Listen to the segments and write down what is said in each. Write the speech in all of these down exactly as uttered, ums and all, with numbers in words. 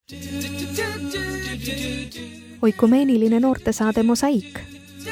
Oikumeeniline noortesaade Mosaik.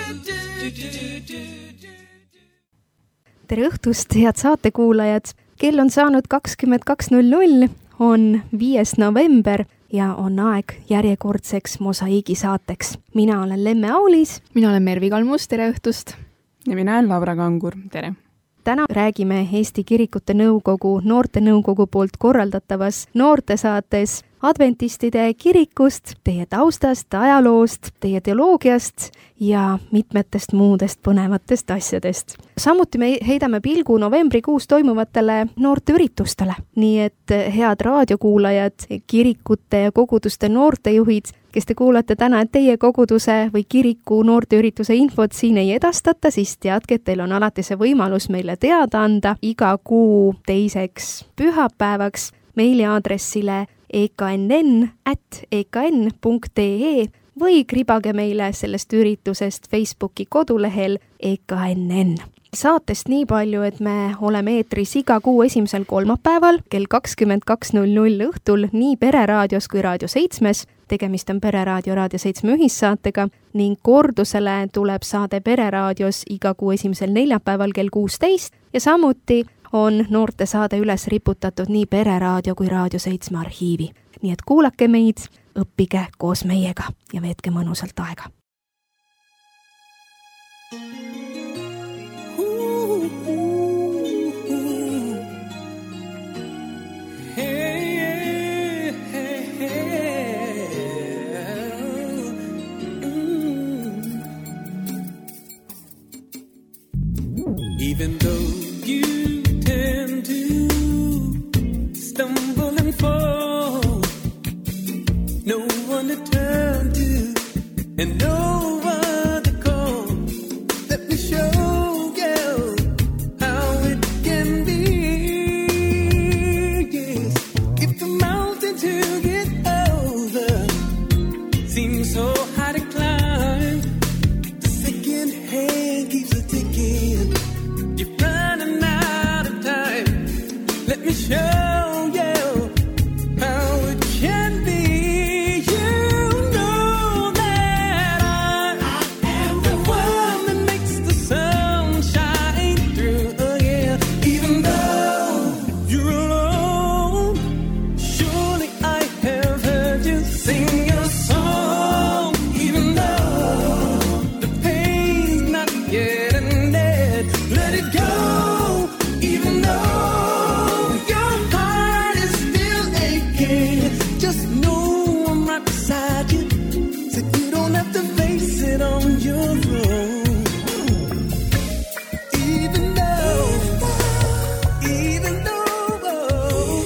Tere õhtust, head saatekuulajad! Kell on saanud kakskümmend kaks null null, on viies november ja on aeg järjekordseks Mosaigi saateks. Mina olen Lemme Aulis. Mina olen Mervi Kalmus, tere õhtust! Ja mina olen Laura Kangur, tere! Täna räägime Eesti Kirikute Nõukogu Noortenõukogu poolt korraldatavas noortesaates adventistide kirikust, teie taustast, ajaloost, teie teoloogiast ja mitmetest muudest põnevatest asjadest. Samuti me heidame pilgu novembrikuus toimuvatele noorteüritustele. Nii et head raadiokuulajad, kirikute ja koguduste noortejuhid, kes te kuulate täna, et teie koguduse või kiriku noorteürituse infot siin ei edastata, siis teadke, et teil on alati see võimalus meile teada anda iga kuu teiseks pühapäevaks meiliaadressile e k n n at e k n punkt e e või kribage meile sellest üritusest Facebooki kodulehel E K N N. Saatest nii palju, et me oleme eetris iga kuu esimesel kolmapäeval kell kakskümmend kaks null null õhtul nii Pereraadios kui Raadio seitsmes. Tegemist on Pereraadio Raadio seitsme ühissaatega ning kordusele tuleb saade Pereraadios iga kuu esimesel neljapäeval kell kuusteist ja samuti on noortesaade üles riputatud nii Pereraadio kui Raadio seitsme arhiivi. Nii et kuulake meid, õppige koos meiega ja veetke mõnusalt aega. Even though you tend to stumble and fall, no one to turn to and no one to call. Let me show you how it can be. Yes, if the mountain to get over seems so hard to climb, the second hand keeps a ticking. You're running out of time. Let me show you how it can be. You know that I, I am the one that makes the sun shine through. Oh yeah, even though you're alone, surely I have heard you sing your song. Even though the pain's not getting dead, let it go. Even though your heart is still aching, just know I'm right beside you, so you don't have to face it on your own. Even though, even though,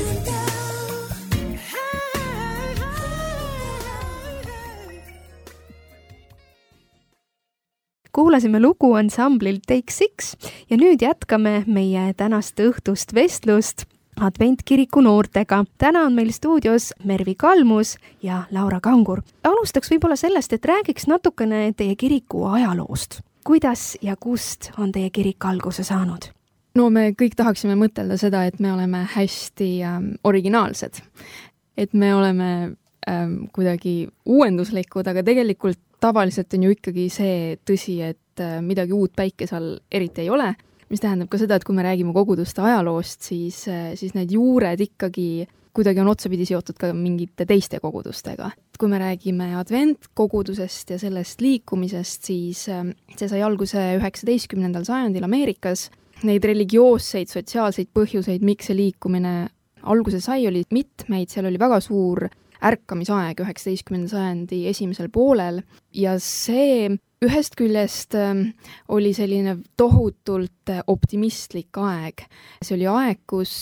Kuulasime lugu ansamblil Take Six ja nüüd jätkame meie tänast õhtust vestlust Adventkiriku noortega. Täna on meil stuudios Mervi Kalmus ja Laura Kangur. Alustaks võib-olla sellest, et räägiks natukene teie kiriku ajaloost. Kuidas ja kust on teie kirik alguse saanud? No me kõik tahaksime mõtelda seda, et me oleme hästi ähm, originaalsed. Et me oleme ähm, kuidagi uuenduslikud, aga tegelikult tavaliselt on ju ikkagi see tõsi, et äh, midagi uut päikese all eriti ei ole. Mis tähendab ka seda, et kui me räägime koguduste ajaloost, siis, äh, siis need juured ikkagi kuidagi on otsapidi seotud ka mingite teiste kogudustega. Kui me räägime adventkogudusest ja sellest liikumisest, siis äh, see sai alguse üheksateistkümnendal sajandil Ameerikas. Neid religioosseid, sotsiaalseid põhjuseid, miks see liikumine alguse sai, oli mitmeid, seal oli väga suur ärkamisaeg üheksateistkümnenda sajandi esimesel poolel ja see ühest küljest oli selline tohutult optimistlik aeg. See oli aeg, kus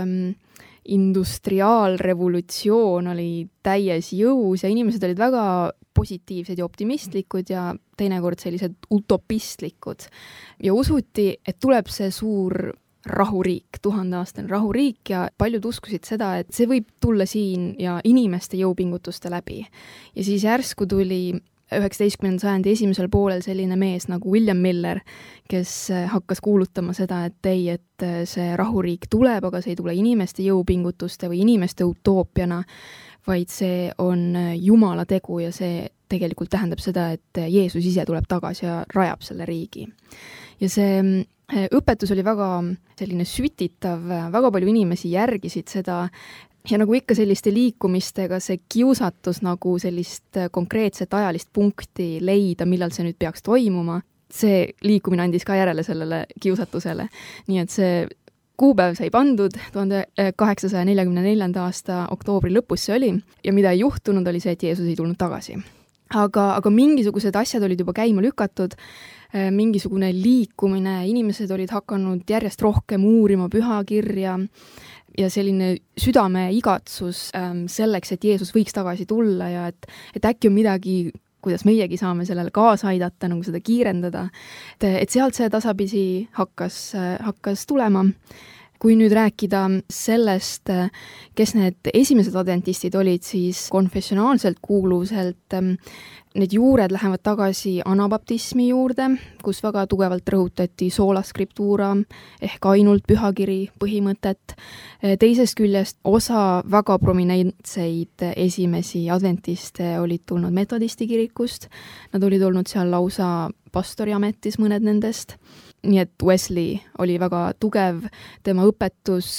industriaalrevolutsioon oli täies jõus ja inimesed olid väga positiivsed ja optimistlikud ja teinekord sellised utopistlikud. Ja usuti, et tuleb see suur rahuriik, tuhandeaastane rahuriik ja paljud uskusid seda, et see võib tulla siin ja inimeste jõupingutuste läbi. Ja siis järsku tuli üheksateistkümnenda sajandi esimesel poolel selline mees nagu William Miller, kes hakkas kuulutama seda, et ei, et see rahuriik tuleb, aga see ei tule inimeste jõupingutuste või inimeste utoopiana, vaid see on Jumala tegu ja see tegelikult tähendab seda, et Jeesus ise tuleb tagasi ja rajab selle riigi. Ja see õpetus oli väga selline sütitav, väga palju inimesi järgisid seda ja nagu ikka selliste liikumistega see kiusatus nagu sellist konkreetset ajalist punkti leida, millal see nüüd peaks toimuma, see liikumine andis ka järele sellele kiusatusele. Nii et see kuupäev sai pandud, tuhande kaheksasaja neljakümne neljanda aasta oktoobri lõpus see oli ja mida ei juhtunud, oli see, et Jeesus ei tulnud tagasi. Aga, aga mingisugused asjad olid juba käima lükatud, mingisugune liikumine, inimesed olid hakanud järjest rohkem uurima pühakirja ja selline südame igatsus selleks, et Jeesus võiks tagasi tulla ja et, et äkki on midagi, kuidas meiegi saame sellele kaasa aidata, nagu seda kiirendada. Et, et sealt see tasapisi hakkas, hakkas tulema. Kui nüüd rääkida sellest, kes need esimesed adventistid olid, siis konfessionaalselt kuuluvuselt need juured lähevad tagasi anabaptismi juurde, kus väga tugevalt rõhutati sola scriptura ehk ainult pühakiri põhimõtet. Teisest küljest osa väga prominentseid esimesi adventiste olid tulnud metodisti kirikust. Nad olid olnud seal lausa pastoriametis mõned nendest. Nii et Wesley oli väga tugev, tema õpetus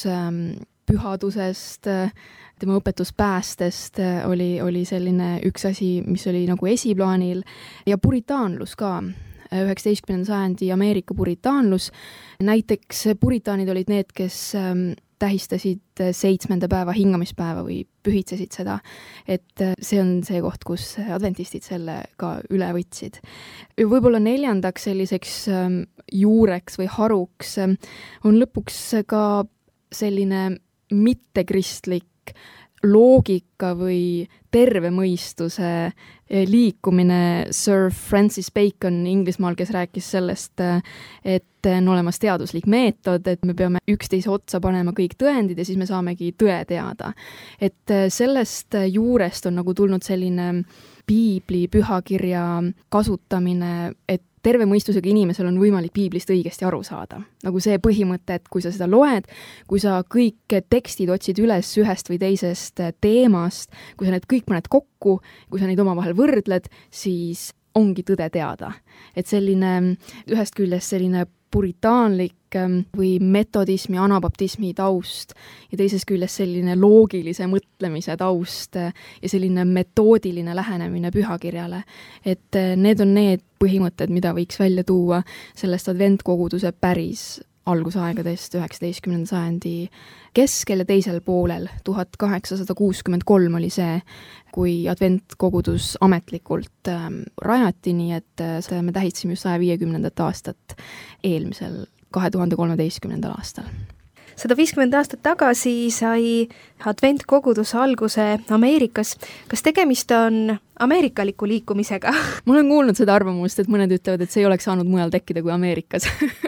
pühadusest, tema õpetus päästest oli, oli selline üks asi, mis oli nagu esiplaanil ja puritaanlus ka, üheksateistkümnenda sajandi Ameerika puritaanlus. Näiteks puritaanid olid need, kes tähistasid seitsmenda päeva hingamispäeva või pühitsesid seda, et see on see koht, kus adventistid selle ka üle võtsid. Võib-olla neljandaks selliseks juureks või haruks on lõpuks ka selline mittekristlik loogika või terve mõistuse liikumine. Sir Francis Bacon Inglismaal, kes rääkis sellest, et on olemas teaduslik meetod, et me peame üksteise otsa panema kõik tõendid ja siis me saamegi tõe teada. Et sellest juurest on nagu tulnud selline piibli pühakirja kasutamine, et terve mõistusega inimesel on võimalik piiblist õigesti aru saada. Nagu see põhimõte, et kui sa seda loed, kui sa kõik tekstid otsid üles ühest või teisest teemast, kui sa need kõik paned kokku, kui sa neid omavahel võrdled, siis ongi tõde teada. Et selline ühest küljest selline puritaanlik või metodismi, anabaptismi taust ja teisest küljest selline loogilise mõtlemise taust ja selline metoodiline lähenemine pühakirjale. Et need on need põhimõtted, mida võiks välja tuua sellest adventkoguduse päris algusaegadest üheksateistkümnenda sajandi keskel ja teisel poolel. tuhat kaheksasada kuuskümmend kolm oli see, kui adventkogudus ametlikult ähm, rajati, nii et äh, me tähitsime just saja viiekümnendat aastat eelmisel kahe tuhande kolmeteistkümnendal aastal. sada viiskümmend aastat tagasi sai adventkoguduse alguse Ameerikas. Kas tegemist on ameerikaliku liikumisega? Ma olen kuulnud seda arvamust, et mõned ütlevad, et see ei oleks saanud mujal tekkida kui Ameerikas.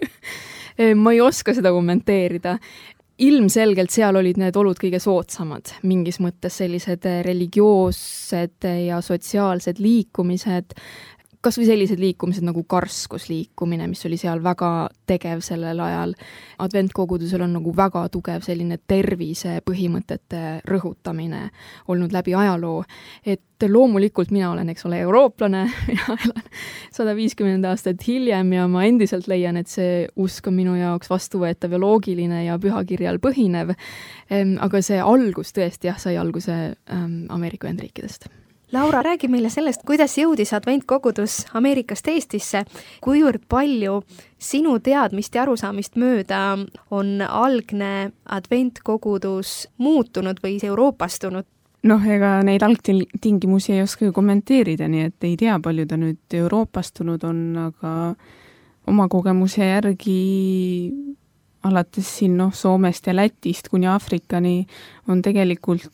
Ma ei oska seda kommenteerida. Ilmselgelt seal olid need olud kõige soodsamad, mingis mõttes sellised religioossed ja sotsiaalsed liikumised, kas või sellised liikumised nagu karskusliikumine, mis oli seal väga tegev sellel ajal. Adventkogudusel on nagu väga tugev selline tervise põhimõtete rõhutamine olnud läbi ajaloo. Et loomulikult mina olen, eks ole, eurooplane ja elan sada viiskümmend aastat hiljem ja ma endiselt leian, et see usk on minu jaoks vastuvõetav ja loogiline ja pühakirjal põhinev. Aga see algus tõesti jah, sai alguse Ameerika Ühendriikidest. Laura, räägi meile sellest, kuidas jõudis adventkogudus Ameerikast Eestisse, kuivõrd palju sinu teadmist ja arusaamist mööda on algne adventkogudus muutunud või euroopastunud? Noh, ega neid algtingimusi ei oska ju kommenteerida, nii et ei tea, palju ta nüüd euroopastunud on, aga oma kogemuse järgi alates siin noh, Soomest ja Lätist kuni Aafrikani on tegelikult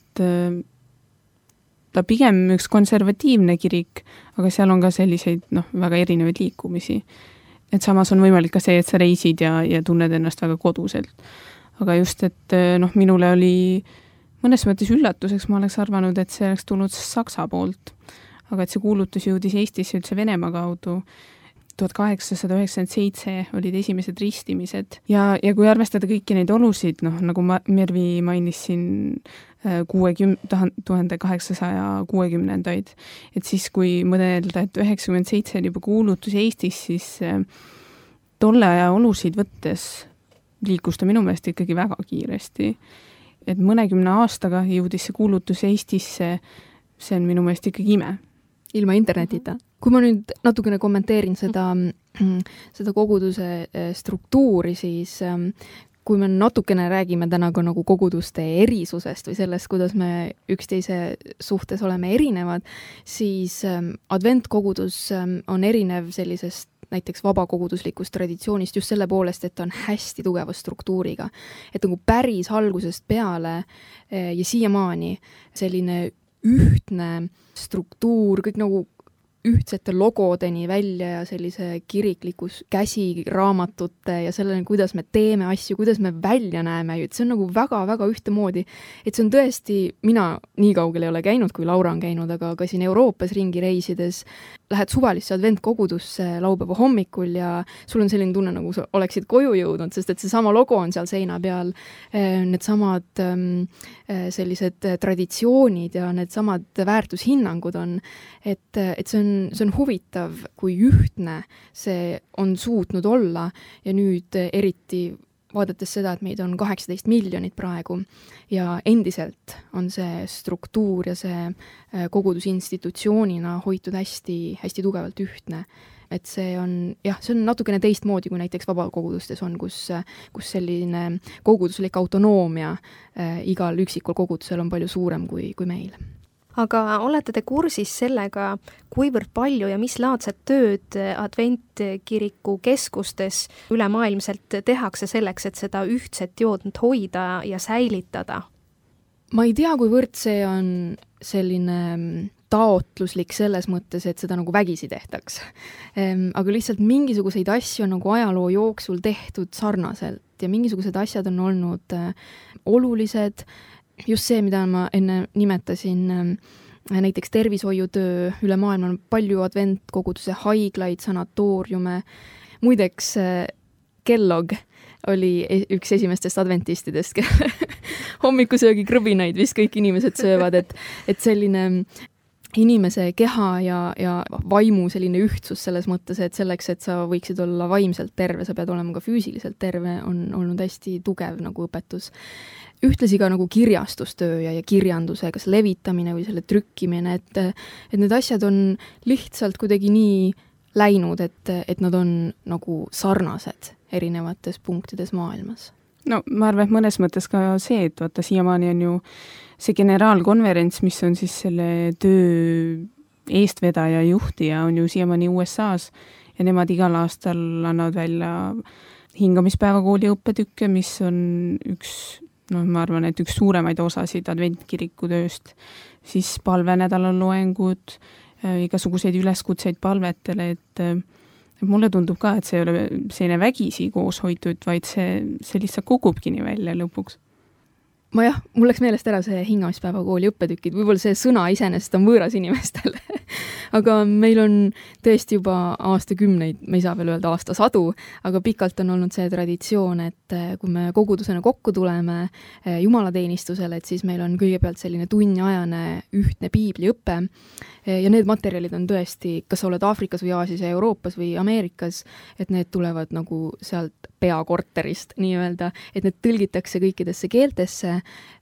ta pigem üks konservatiivne kirik, aga seal on ka selliseid noh, väga erinevaid liikumisi. Et samas on võimalik ka see, et sa reisid ja, ja tunned ennast väga koduselt. Aga just, et noh, minule oli mõnes mõttes üllatuseks, ma oleks arvanud, et see oleks tulnud Saksa poolt. Aga et see kuulutus jõudis Eestisse üldse Venemaa kaudu tuhat kaheksasada üheksakümmend seitse olid esimesed ristimised ja, ja kui arvestada kõiki neid olusid, noh, nagu ma, Mervi mainis siin kuuekümne, tuhande kaheksasaja kuuekümnendaid, et siis kui mõelda, et üheksakümmend seitse oli juba kuulutus Eestis, siis tolle aja olusid võttes liikus ta minu meelest ikkagi väga kiiresti. Et mõnekümne aastaga jõudis see kuulutus Eestisse, see on minu meelest ikkagi ime. Ilma internetita. Kui ma nüüd natukene kommenteerin seda, seda koguduse struktuuri, siis kui me natukene räägime täna ka nagu koguduste erisusest või sellest, kuidas me üksteise suhtes oleme erinevad, siis adventkogudus on erinev sellisest näiteks vabakoguduslikust traditsioonist just selle poolest, et ta on hästi tugeva struktuuriga. Et nagu päris algusest peale ja siiamaani selline ühtne struktuur, kõik nagu ühtsete logodeni välja ja sellise kiriklikus käsiraamatute ja sellele, kuidas me teeme asju, kuidas me välja näeme, et see on nagu väga-väga ühtemoodi. Et see on tõesti, mina nii kaugel ei ole käinud, kui Laura on käinud, aga ka siin Euroopas ringi reisides lähed suvalisse adventkogudusse laupäeva hommikul ja sul on selline tunne, nagu sa oleksid koju jõudnud, sest et see sama logo on seal seina peal, need samad sellised traditsioonid ja need samad väärtushinnangud on, et, et see on see on huvitav, kui ühtne see on suutnud olla ja nüüd eriti vaadates seda, et meid on kaheksateist miljonit praegu ja endiselt on see struktuur ja see kogudusinstitutsioonina hoitud hästi, hästi tugevalt ühtne. Et see on, jah, see on natukene teistmoodi, kui näiteks vabakogudustes on, kus, kus selline koguduslik autonoomia äh, igal üksikul kogudusel on palju suurem kui, kui meil. Aga olete te kursis sellega, kuivõrd palju ja mis laadset tööd adventkiriku keskustes ülemaailmselt tehakse selleks, et seda ühtset joodnt hoida ja säilitada? Ma ei tea, kuivõrd see on selline taotluslik selles mõttes, et seda nagu vägisi tehtaks. Aga lihtsalt mingisuguseid asju on nagu ajaloo jooksul tehtud sarnaselt ja mingisugused asjad on olnud olulised. Just see, mida ma enne nimetasin, näiteks tervishoiutöö üle maailma on palju adventkoguduse haiglaid, sanatooriume. Muideks Kellogg oli üks esimestest adventistidest, kelle hommikusöögi krõbinaid vist kõik inimesed söövad, et, et selline inimese keha ja, ja vaimu selline ühtsus selles mõttes, et selleks, et sa võiksid olla vaimselt terve, sa pead olema ka füüsiliselt terve, on olnud hästi tugev nagu õpetus. Ühtlasi ka nagu kirjastustöö ja, ja kirjanduse, kas levitamine või selle trükkimine, et, et need asjad on lihtsalt kuidagi nii läinud, et, et nad on nagu sarnased erinevates punktides maailmas. No ma arvan, et mõnes mõttes ka see, et vaata siiamaani on ju see generaalkonverents, mis on siis selle töö eestvedaja juhtija, on ju siiamaani U S A-s ja nemad igal aastal annavad välja hingamispäevakooli õppetükke, mis on üks, noh, ma arvan, et üks suuremaid osasid adventkiriku tööst, siis palvenädalal loengud, igasuguseid üleskutseid palvetele, et mulle tundub ka, et see ei ole selline vägisi koos hoitud, vaid see, see lihtsalt kukubki nii välja lõpuks. Ma jah, mul läks meelest ära see hingamispäevakooli õppetükid, võib-olla see sõna iseenesest on võõras inimestele. Aga meil on tõesti juba aastakümneid, me ei saa veel öelda aastasadu, aga pikalt on olnud see traditsioon, et kui me kogudusena kokku tuleme jumalateenistusele, et siis meil on kõigepealt selline tunniajane ühtne piibliõppe ja need materjalid on tõesti, kas sa oled Aafrikas või Aasias ja Euroopas või Ameerikas, et need tulevad nagu sealt peakorterist nii-öelda, et need tõlgitakse kõikidesse keeltesse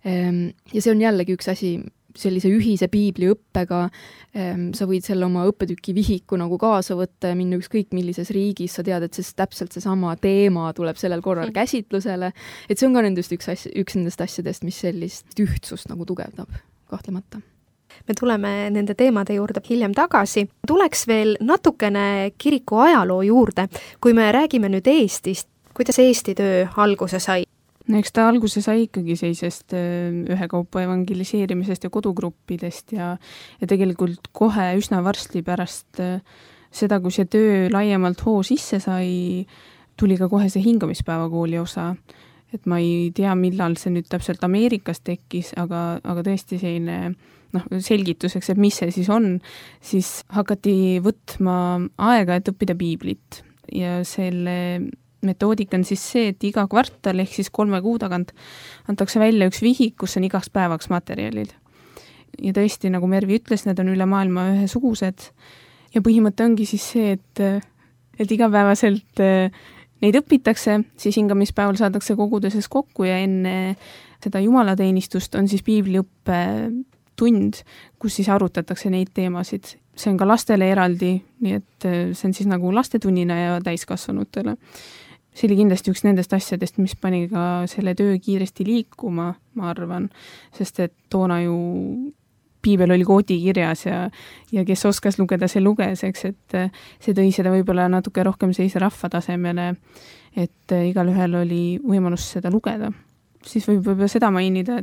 ja see on jällegi üks asi, sellise ühise piibliõppega, sa võid selle oma õppetüki vihiku nagu kaasa võtta ja minna ükskõik millises riigis, sa tead, et see täpselt seesama teema tuleb sellel korral käsitlusele, et see on ka nendest üks, asja, üks nendest asjadest, mis sellist ühtsust nagu tugevdab, kahtlemata. Me tuleme nende teemade juurde hiljem tagasi. Tuleks veel natukene kiriku ajaloo juurde, kui me räägime nüüd Eestist, kuidas Eesti töö alguse sai? Eks ta alguse sai ikkagi seisest ühekaupa evangeliseerimisest ja kodugruppidest ja, ja tegelikult kohe üsna varsti pärast seda, kui see töö laiemalt hoo sisse sai, tuli ka kohe see hingamispäevakooli osa. et ma ei tea, millal see nüüd täpselt Ameerikas tekkis, aga, aga tõesti selline noh, selgituseks, et mis see siis on, siis hakati võtma aega, et õppida piiblit ja selle metoodika on siis see, et iga kvartal ehk siis kolme kuu tagant antakse välja üks vihik, kus on igaks päevaks materjalid. Ja tõesti, nagu Mervi ütles, need on üle maailma ühesugused ja põhimõte ongi siis see, et, et igapäevaselt neid õpitakse, siis hingamispäeval saadakse koguduses kokku ja enne seda jumalateenistust on siis piibliõppe tund, kus siis arutatakse neid teemasid. See on ka lastele eraldi, nii et see on siis nagu lastetunnina ja täiskasvanutele. See oli kindlasti üks nendest asjadest, mis pani ka selle töö kiiresti liikuma, ma arvan, sest et toona ju piibel oli koodikirjas ja, ja kes oskas lugeda, see luges, eks, et see tõi seda võib-olla natuke rohkem sellise rahva tasemele, et igal ühel oli võimalus seda lugeda. Siis võib võib-olla seda mainida,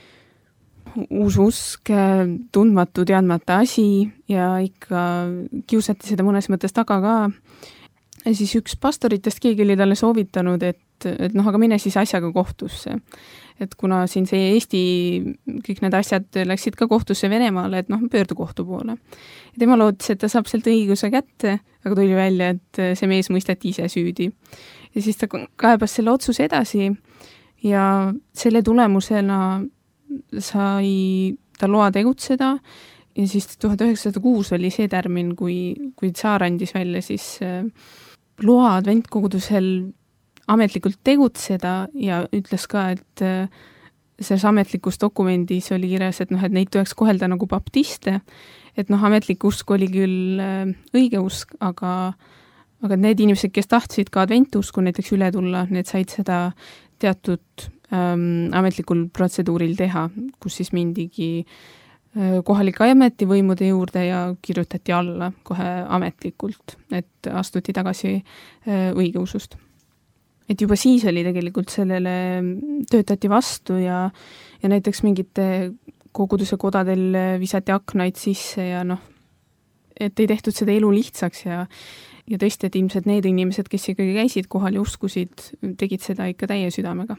et uus usk, tundmatu, teadmata asi ja ikka kiusati seda mõnes mõttes taga ka. Ja siis üks pastoritest keegi oli talle soovitanud, et, et noh, aga mine siis asjaga kohtusse. Et kuna siin see Eesti, kõik need asjad läksid ka kohtusse Venemaale, et noh, pöördu kohtu poole. Ja tema lootis, et ta saab sealt õiguse kätte, aga tuli välja, et see mees mõisteti ise süüdi. Ja siis ta kaebas selle otsuse edasi ja selle tulemusena sai ta loa tegutseda ja siis tuhat üheksasada kuus oli see tärmin, kui, kui tsaar andis välja siis loa adventkogudusel ametlikult tegutseda ja ütles ka, et selles ametlikus dokumendis oli kirjas, et noh, et neid tuleks kohelda nagu baptiste, et noh, ametlik usk oli küll õige usk, aga, aga need inimesed, kes tahtsid ka adventusku näiteks üle tulla, need said seda teatud ähm, ametlikul protseduuril teha, kus siis mindigi äh, kohalike ametivõimude juurde ja kirjutati alla kohe ametlikult, et astuti tagasi äh, õigeusust. Et juba siis oli tegelikult sellele töötati vastu ja, ja näiteks mingite koguduse kodadel visati aknaid sisse ja noh, et ei tehtud seda elu lihtsaks ja, ja tõesti, et ilmselt need inimesed, kes ikkagi käisid kohal ja uskusid, tegid seda ikka täie südamega.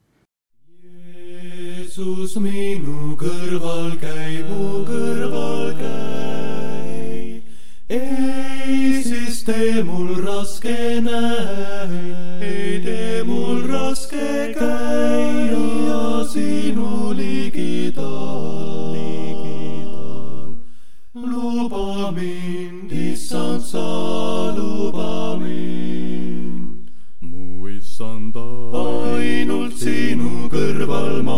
Jeesus minu kõrval käib, mu kõrval käib, ei siis tee mul raske näe. Ei tee mul raske käia sinu ligidal, ligidal. Luba mind, issand, sa luba mind. Mu issanda, ainult sinu kõrval ma.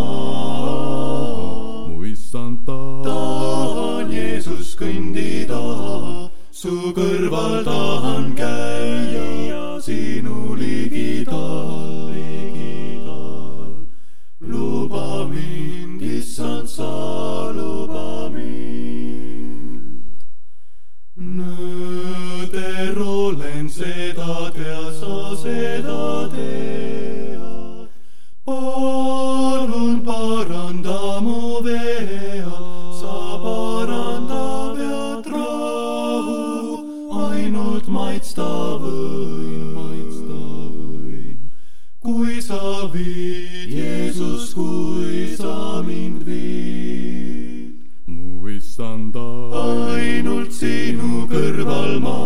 Mu issanda, tahan Jeesus kõndida, su kõrval tahan käia sinu ligidal, ligidal. Luba mind, issand, sa luba mind. Nõder olen, seda tea, sa seda tead. Palun paranda mu vea, sa paranda vead rahu, ainult maitsta võin, maitsta võin. Kui sa viid, Jeesus, kui sa mind viid. Mu issanda, ainult sinu kõrval ma.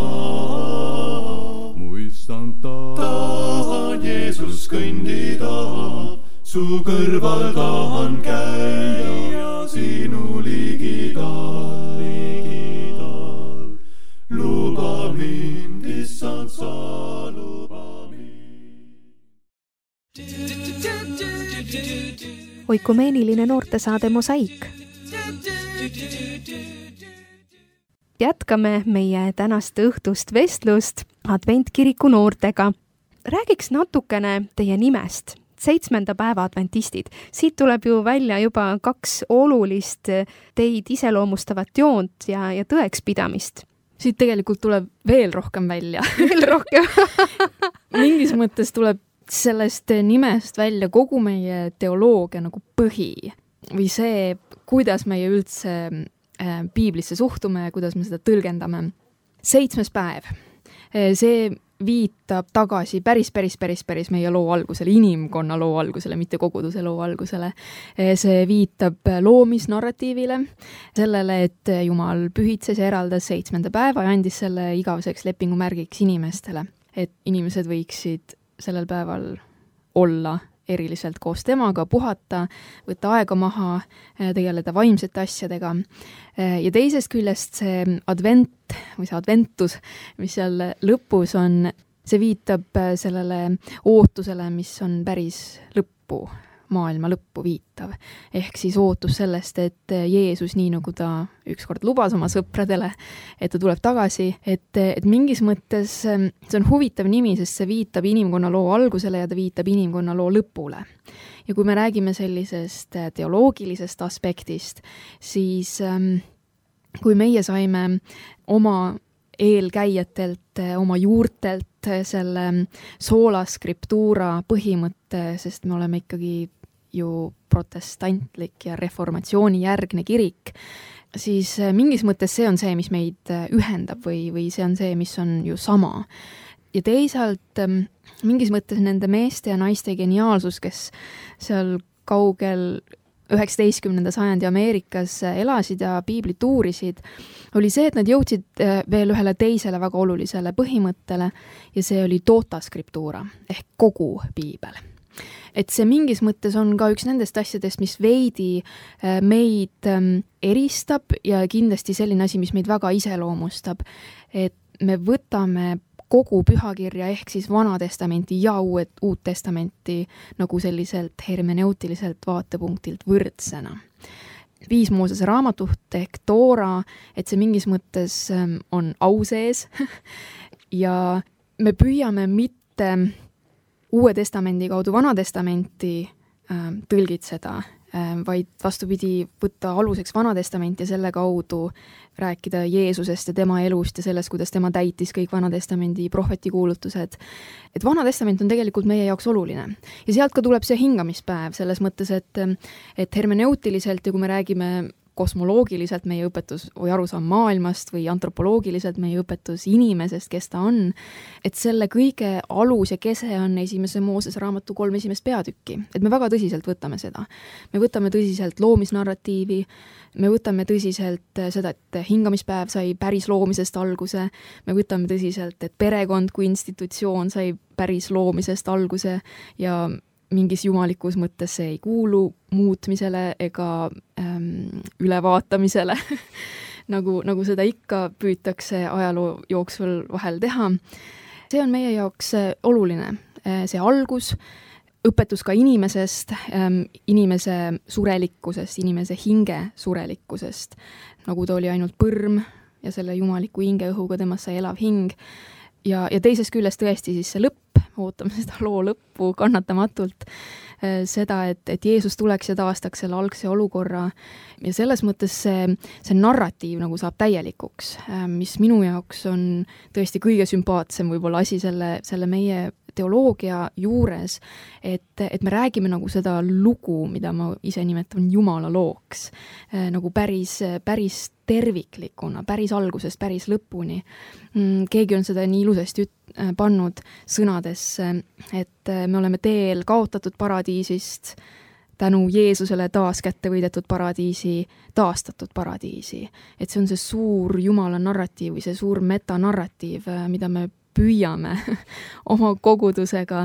Mu issanda, tahan Jeesus kõndida, su kõrval tahan käia sinu ligidal, ligidal. Luba mind, issand, sa luba mind. Oikumeeniline noortesaade Mosaik. Jätkame meie tänast õhtust vestlust adventkiriku noortega. Räägiks natukene teie nimest. Seitsmenda päeva adventistid. Siit tuleb ju välja juba kaks olulist teid iseloomustavat joont ja, ja tõekspidamist. Siit tegelikult tuleb veel rohkem välja. Veel rohkem. Mingis mõttes tuleb sellest nimest välja kogu meie teoloogia nagu põhi või see, kuidas meie üldse piiblisse suhtume ja kuidas me seda tõlgendame. Seitsmes päev. See viitab tagasi päris, päris, päris, päris meie loo algusele, inimkonna loo algusele, mitte koguduse loo algusele. See viitab loomisnarratiivile, sellele, et Jumal pühitses ja eraldas seitsmenda päeva ja andis selle igaveseks lepingumärgiks inimestele, et inimesed võiksid sellel päeval olla eriliselt koos temaga, puhata, võtta aega maha, tegeleda vaimsete asjadega. Ja teisest küljest see advent või see adventus, mis seal lõpus on, see viitab sellele ootusele, mis on päris lõppu, maailma lõppu viitav. Ehk siis ootus sellest, et Jeesus, nii nagu ta ükskord lubas oma sõpradele, et ta tuleb tagasi, et, et mingis mõttes see on huvitav nimi, sest see viitab inimkonna loo algusele ja ta viitab inimkonna loo lõpule. Ja kui me räägime sellisest teoloogilisest aspektist, siis kui meie saime oma eelkäijatelt, oma juurtelt selle sola scriptura põhimõtte, sest me oleme ikkagi ju protestantlik ja reformatsiooni järgne kirik, siis mingis mõttes see on see, mis meid ühendab või, või see on see, mis on ju sama. Ja teisalt mingis mõttes nende meeste ja naiste geniaalsus, kes seal kaugel üheksateistkümnenda sajandi Ameerikas elasid ja piiblit uurisid, oli see, et nad jõudsid veel ühele teisele väga olulisele põhimõttele ja see oli tota scriptura ehk kogu piibel. Et see mingis mõttes on ka üks nendest asjadest, mis veidi meid eristab ja kindlasti selline asi, mis meid väga iseloomustab, et me võtame kogu pühakirja ehk siis Vana Testamenti ja uued, uut testamenti nagu selliselt hermeneutiliselt vaatepunktilt võrdsena. Viis Moosese raamatut ehk Toora, et see mingis mõttes on au sees ja me püüame mitte Uue testamendi kaudu Vana testamenti äh, tõlgitseda, äh, vaid vastupidi võtta aluseks Vana testamenti ja selle kaudu rääkida Jeesusest ja tema elust ja sellest, kuidas tema täitis kõik Vana testamendi prohvetikuulutused. Et Vana testament on tegelikult meie jaoks oluline. Ja sealt ka tuleb see hingamispäev selles mõttes, et, et hermeneutiliselt ja kui me räägime kosmoloogiliselt meie õpetus või arusaam maailmast või antropoloogiliselt meie õpetus inimesest, kes ta on, et selle kõige alus ja kese on esimese Moosese raamatu kolm esimest peatükki. Et me väga tõsiselt võtame seda. Me võtame tõsiselt loomisnarratiivi, me võtame tõsiselt seda, et hingamispäev sai päris loomisest alguse, me võtame tõsiselt, et perekond kui institutsioon sai päris loomisest alguse ja mingis jumalikus mõttes see ei kuulu muutmisele ega ähm, ülevaatamisele, nagu, nagu seda ikka püütakse ajaloo jooksul vahel teha. See on meie jaoks oluline, see algus, õpetus ka inimesest, ähm, inimese surelikkusest, inimese hinge surelikkusest, nagu ta oli ainult põrm ja selle jumaliku hingeõhuga temast sai elav hing. Ja, ja teisest küljest tõesti siis see lõpp, ootame seda loo lõppu kannatamatult, seda, et, et Jeesus tuleks ja taastaks selle algse olukorra ja selles mõttes see, see narratiiv nagu saab täielikuks, mis minu jaoks on tõesti kõige sümpaatsem võib-olla asi selle, selle meie teoloogia juures, et, et me räägime nagu seda lugu, mida ma ise nimetan Jumala looks, nagu päris, päris terviklikuna, päris algusest, päris lõpuni. Keegi on seda nii ilusasti pannud sõnadesse, et me oleme teel kaotatud paradiisist, tänu Jeesusele taas kätte võidetud paradiisi, taastatud paradiisi. Et see on see suur Jumala narratiiv või see suur metanarratiiv, mida me püüame oma kogudusega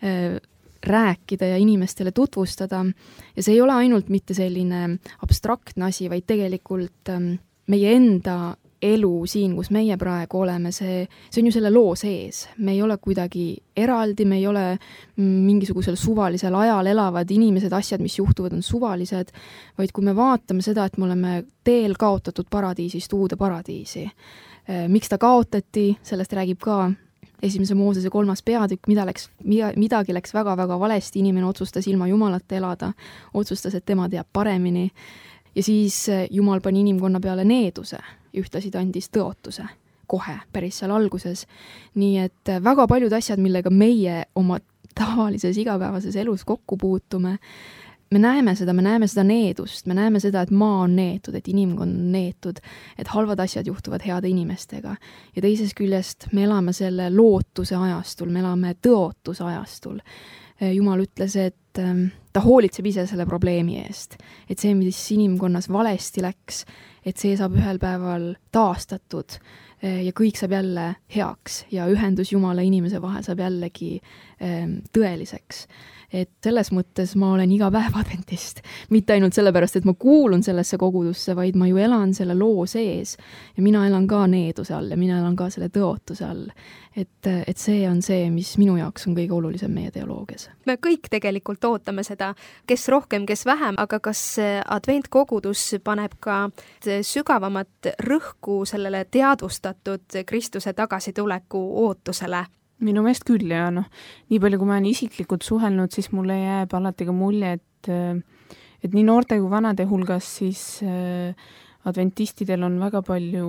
rääkida ja inimestele tutvustada. Ja see ei ole ainult mitte selline abstraktne asi, vaid tegelikult meie enda elu siin, kus meie praegu oleme, see, see on ju selle loo sees. Me ei ole kuidagi eraldi, me ei ole mingisugusel suvalisel ajal elavad inimesed, asjad, mis juhtuvad, on suvalised, vaid kui me vaatame seda, et me oleme teel kaotatud paradiisist uude paradiisi. Miks ta kaotati, sellest räägib ka esimese Moosese kolmas peatükk, mida läks, midagi läks väga-väga valesti, inimene otsustas ilma Jumalata elada, otsustas, et tema teab paremini ja siis Jumal pani inimkonna peale needuse, ühtlasi ta andis tõotuse kohe, päris seal alguses. Nii et väga paljud asjad, millega meie oma tavalises igapäevases elus kokku puutume, me näeme seda, me näeme seda needust, me näeme seda, et maa on neetud, et inimkond on neetud, et halvad asjad juhtuvad heade inimestega. Ja teisest küljest me elame selle lootuse ajastul, me elame tõotuse ajastul. Jumal ütles, et ta hoolitseb ise selle probleemi eest, et see, mis inimkonnas valesti läks, et see saab ühel päeval taastatud ja kõik saab jälle heaks ja ühendus Jumala ja inimese vahel saab jällegi tõeliseks. Et selles mõttes ma olen iga päev adventist. Mitte ainult sellepärast, et ma kuulun sellesse kogudusse, vaid ma ju elan selle loo sees. Ja mina elan ka needuse all ja mina elan ka selle tõotuse all. Et, et see on see, mis minu jaoks on kõige olulisem meie teoloogias. Me kõik tegelikult ootame seda, kes rohkem, kes vähem, aga kas adventkogudus paneb ka sügavamat rõhku sellele teadvustatud Kristuse tagasituleku ootusele? Minu meelest küll ja noh, nii palju kui ma olen isiklikult suhelnud, siis mulle jääb alati ka mulje, et, et nii noorte kui vanade hulgas siis adventistidel on väga palju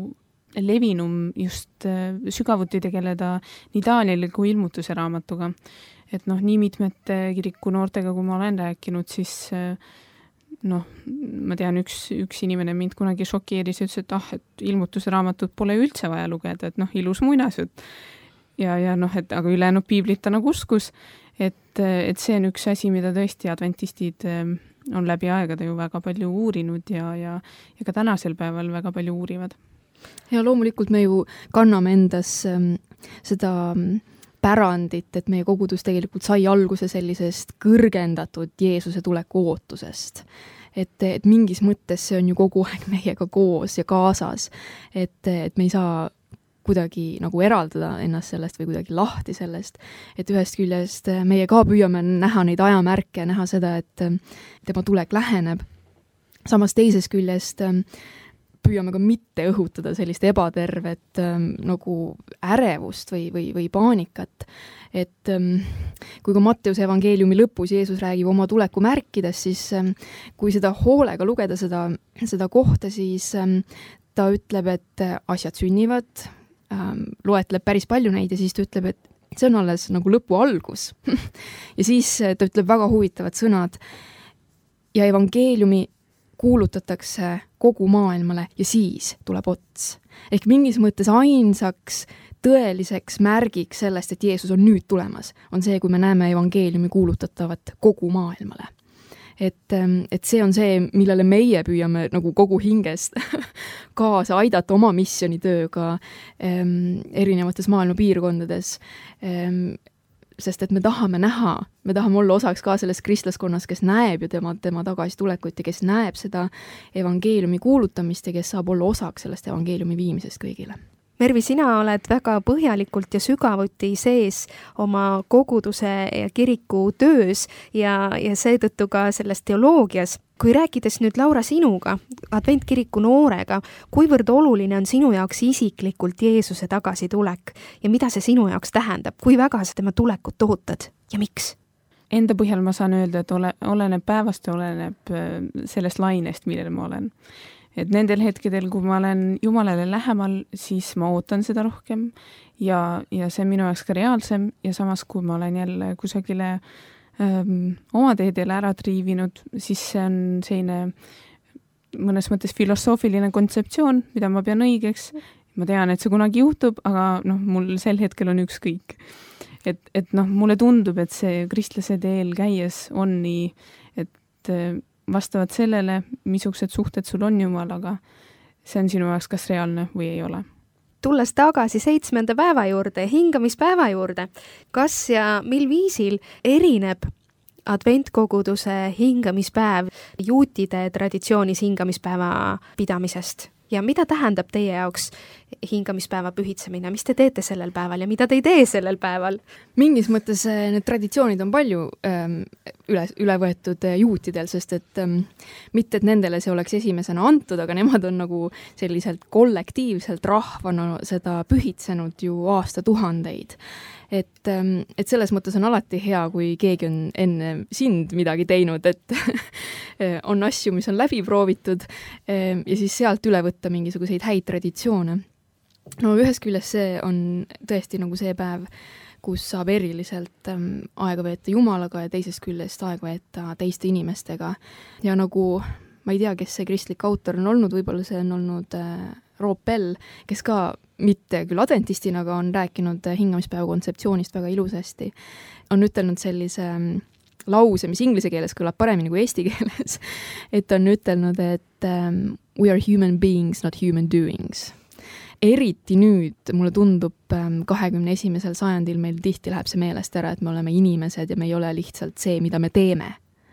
levinum just sügavuti tegeleda nii Taanieli kui ilmutuse raamatuga. Et noh, nii mitmete kiriku noortega, kui ma olen rääkinud, siis noh, ma tean, üks, üks inimene mind kunagi šokeeris ja ütles, et ah, et ilmutuse raamatut pole üldse vaja lugeda, et noh, ilus muinasjutt. Ja, ja noh, et aga ülejäänud piiblit ta nagu uskus, et, et see on üks asi, mida tõesti adventistid on läbi aegade ju väga palju uurinud ja, ja, ja ka tänasel päeval väga palju uurivad. Ja loomulikult me ju kanname endas seda pärandit, et meie kogudus tegelikult sai alguse sellisest kõrgendatud Jeesuse tuleku ootusest. Et, et mingis mõttes see on ju kogu aeg meiega koos ja kaasas, et, et me ei saa kuidagi nagu eraldada ennast sellest või kuidagi lahti sellest, et ühest küljest meie ka püüame näha neid ajamärke, näha seda, et tema tulek läheneb. Samas teisest küljest püüame ka mitte õhutada sellist ebatervet nagu ärevust või, või, või paanikat. Et kui ka Matteuse evangeeliumi lõpus Jeesus räägib oma tuleku märkides, siis kui seda hoolega lugeda seda, seda kohta, siis ta ütleb, et asjad sünnivad, loetleb päris palju neid ja siis ta ütleb, et see on alles nagu lõpu algus. Ja siis ta ütleb väga huvitavad sõnad ja evangeeliumi kuulutatakse kogu maailmale ja siis tuleb ots. Ehk mingis mõttes ainsaks tõeliseks märgiks sellest, et Jeesus on nüüd tulemas, on see, kui me näeme evangeeliumi kuulutatavat kogu maailmale. Et, et see on see, millele meie püüame nagu kogu hingest kaasa aidata oma missionitööga ähm, erinevates maailma piirkondades, ähm, sest et me tahame näha, me tahame olla osaks ka selles kristlaskonnas, kes näeb ju tema, tema tagasitulekut ja kes näeb seda evangeeliumi kuulutamist ja kes saab olla osaks sellest evangeeliumi viimisest kõigile. Mervi, sina oled väga põhjalikult ja sügavuti sees oma koguduse ja kiriku töös ja, ja seetõttu ka selles teoloogias. Kui rääkides nüüd, Laura, sinuga, adventkiriku noorega, kuivõrd oluline on sinu jaoks isiklikult Jeesuse tagasitulek ja mida see sinu jaoks tähendab? Kui väga sa tema tulekut ootad ja miks? Enda põhjal ma saan öelda, et ole, oleneb päevast ja oleneb sellest lainest, millel ma olen. Et nendel hetkedel, kui ma olen Jumalale lähemal, siis ma ootan seda rohkem ja, ja see on minu jaoks ka reaalsem ja samas, kui ma olen jälle kusagile ähm, oma teedele ära triivinud, siis see on selline mõnes mõttes filosoofiline kontseptsioon, mida ma pean õigeks. Ma tean, et see kunagi juhtub, aga noh, mul sel hetkel on ükskõik. Et, et noh, mulle tundub, et see kristlase teel käies on nii, et vastavalt sellele, missugused suhted sul on Jumalaga, see on sinu jaoks kas reaalne või ei ole. Tulles tagasi seitsmenda päeva juurde, hingamispäeva juurde, kas ja mil viisil erineb adventkoguduse hingamispäev juutide traditsioonis hingamispäeva pidamisest? Ja mida tähendab teie jaoks hingamispäeva pühitsemine? Mis te teete sellel päeval ja mida te ei tee sellel päeval? Mingis mõttes need traditsioonid on palju ähm, üle, üle võetud juutidel, sest et ähm, mitte, et nendele see oleks esimesena antud, aga nemad on nagu selliselt kollektiivselt rahvana seda pühitsenud ju aastatuhandeid. Et, et selles mõttes on alati hea, kui keegi on enne sind midagi teinud, et on asju, mis on läbi proovitud ja siis sealt üle võtta mingisuguseid häid traditsioone. no ühest küljest see on tõesti nagu see päev, kus saab eriliselt ähm, aega veeta Jumalaga ja teisest küljest aega veeta teiste inimestega. Ja nagu, ma ei tea, kes see kristlik autor on olnud, võib-olla see on olnud äh, Rob Bell, kes ka mitte küll adventistina, aga on rääkinud hingamispäeva kontseptsioonist väga ilusasti. On ütelnud sellise lause, mis inglise keeles kõlab paremini kui eesti keeles, et on ütelnud, et um, we are human beings, not human doings. Eriti nüüd, mulle tundub, kahekümne esimesel sajandil meil tihti läheb see meelest ära, et me oleme inimesed ja me ei ole lihtsalt see, mida me teeme.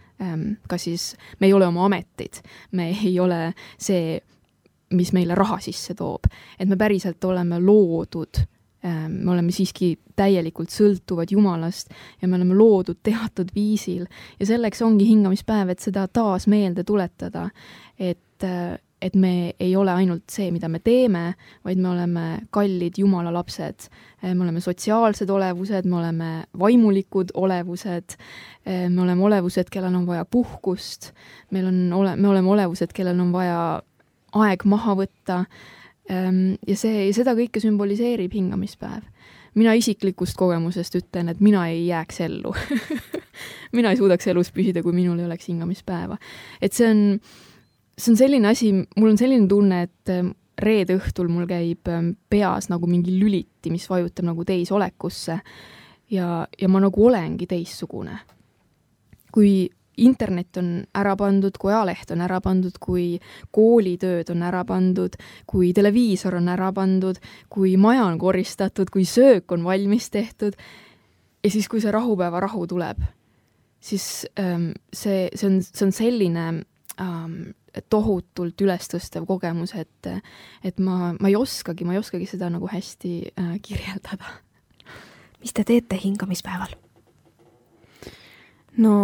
Ka siis me ei ole oma ametid, me ei ole see, mis meile raha sisse toob. Et me päriselt oleme loodud, me oleme siiski täielikult sõltuvad Jumalast ja me oleme loodud teatud viisil. Ja selleks ongi hingamispäev, et seda taas meelde tuletada, et, et me ei ole ainult see, mida me teeme, vaid me oleme kallid Jumala lapsed. Me oleme sotsiaalsed olevused, me oleme vaimulikud olevused, me oleme olevused, kellel on vaja puhkust, meil on ole, me oleme olevused, kellel on vaja aeg maha võtta ja, see, ja seda kõike sümboliseerib hingamispäev. Mina isiklikust kogemusest ütlen, et mina ei jääks ellu. Mina ei suudaks elus püsida, kui minul ei oleks hingamispäeva. Et see on, see on selline asi, mul on selline tunne, et reede õhtul mul käib peas nagu mingi lüliti, mis vajutab nagu teisolekusse ja, ja ma nagu olengi teissugune. Kui internet on ära pandud, kui ajaleht on ära pandud, kui koolitööd on ära pandud, kui televiisor on ära pandud, kui maja on koristatud, kui söök on valmis tehtud ja siis, kui see rahupäeva rahu tuleb, siis ähm, see, see, on, see on selline ähm, tohutult ülestõstev kogemus, et, et ma, ma ei oskagi, ma ei oskagi seda nagu hästi äh, kirjeldada. Mis te teete hingamispäeval? No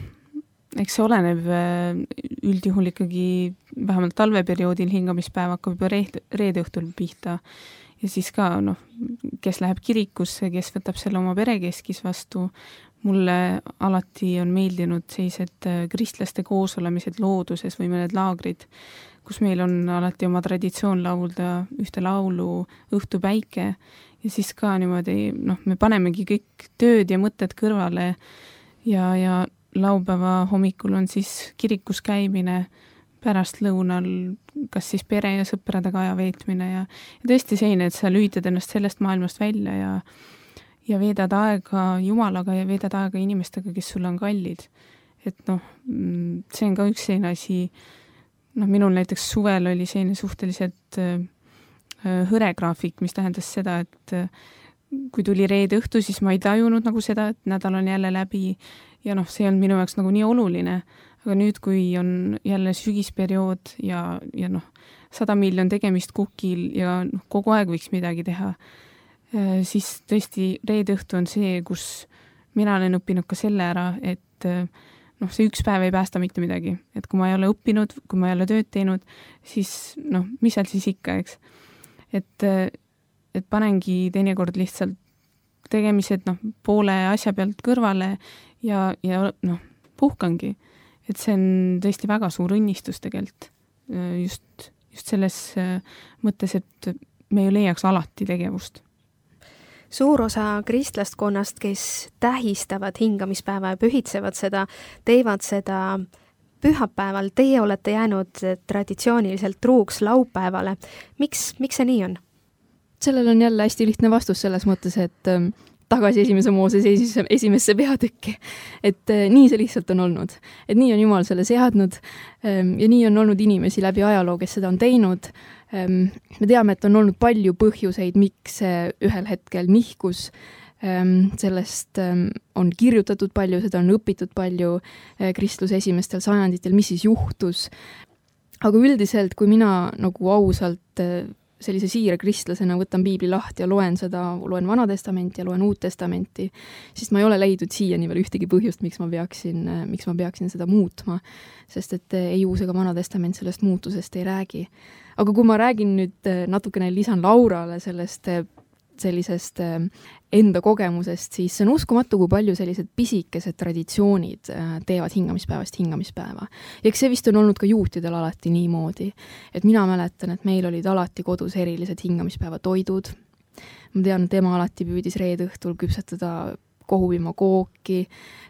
eks see oleneb üldjuhul ikkagi vähemalt talveperioodil hingamispäev hakkab juba reede, reede õhtul pihta ja siis ka, noh, kes läheb kirikusse, kes võtab selle oma perekeskis vastu. Mulle alati on meeldinud sellised kristlaste koosolemised looduses või mõned laagrid, kus meil on alati oma traditsioon laulda ühte laulu Õhtupäike ja siis ka niimoodi, noh, me panemegi kõik tööd ja mõtted kõrvale ja, ja laupäeva hommikul on siis kirikus käimine, pärast lõunal kas siis pere ja sõpradega aja veetmine ja, ja tõesti selline, et sa lühitad ennast sellest maailmast välja ja, ja veedad aega Jumalaga ja veedad aega inimestega, kes sulle on kallid. Et noh, see on ka üks selline asi, noh, minul näiteks suvel oli selline suhteliselt äh, hõre graafik, mis tähendas seda, et äh, kui tuli reede õhtu, siis ma ei tajunud nagu seda, et nädal on jälle läbi ja noh, see on minu jaoks nagu nii oluline, aga nüüd, kui on jälle sügisperiood ja, ja noh, sada miljon tegemist kukil ja noh, kogu aeg võiks midagi teha, siis tõesti reede õhtu on see, kus mina olen õppinud ka selle ära, et noh, see üks päev ei päästa mitte midagi, et kui ma ei ole õppinud, kui ma ei ole tööd teinud, siis noh, mis seal siis ikka, eks. Et, et panengi teinekord lihtsalt tegemised noh, poole asja pealt kõrvale ja, ja noh, puhkangi. Et see on tõesti väga suur õnnistus tegelikult just, just selles mõttes, et me ju leiaks alati tegevust. Suur osa kristlastkonnast, kes tähistavad hingamispäeva ja pühitsevad seda, teevad seda pühapäeval. Teie olete jäänud traditsiooniliselt truuks laupäevale. Miks, miks see nii on? Sellel on jälle hästi lihtne vastus selles mõttes, et ähm, tagasi esimese Mooses esimesse peatükki. Et äh, nii see lihtsalt on olnud. Et nii on Jumal selle seadnud ähm, ja nii on olnud inimesi läbi ajaloo, kes seda on teinud. Ähm, me teame, et on olnud palju põhjuseid, miks see ühel hetkel nihkus. Ähm, sellest ähm, on kirjutatud palju, seda on õpitud palju äh, kristluse esimestel sajanditel, mis siis juhtus. Aga üldiselt, kui mina nagu ausalt äh, sellise siire kristlasena võtan piibli lahti ja loen seda, loen Vanatestamenti ja loen Uut Testamenti, siis ma ei ole leidnud siiani veel ühtegi põhjust, miks ma peaksin, miks ma peaksin seda muutma, sest et ei Uus ega Vanatestament sellest muutusest ei räägi. Aga kui ma räägin nüüd natukene lisan Laurale sellest, sellisest enda kogemusest, siis see on uskumatu, kui palju sellised pisikesed traditsioonid teevad hingamispäevast hingamispäeva. Ja eks see vist on olnud ka juutidel alati niimoodi, et mina mäletan, et meil olid alati kodus erilised hingamispäeva toidud. Ma tean, et ema alati püüdis reede õhtul küpsetada kohuvima kooki.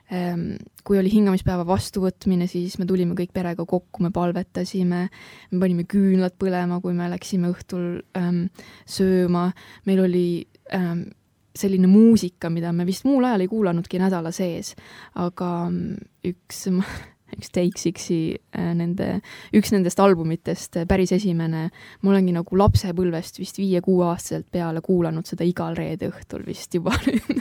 Kui oli hingamispäeva vastuvõtmine, siis me tulime kõik perega kokku, me palvetasime, me panime küünlad põlema, kui me läksime õhtul ähm, sööma. Meil oli ähm, selline muusika, mida me vist muul ajal ei kuulanudki nädala sees, aga üks, üks Take Sixi nende, üks nendest albumitest, päris esimene, ma olengi nagu lapsepõlvest vist viie-kuue aastaselt peale kuulanud seda igal reede õhtul vist juba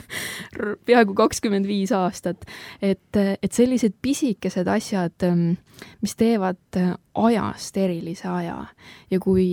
peaaegu kakskümmend viis aastat. Et, et sellised pisikesed asjad, mis teevad ajast erilise aja ja kui,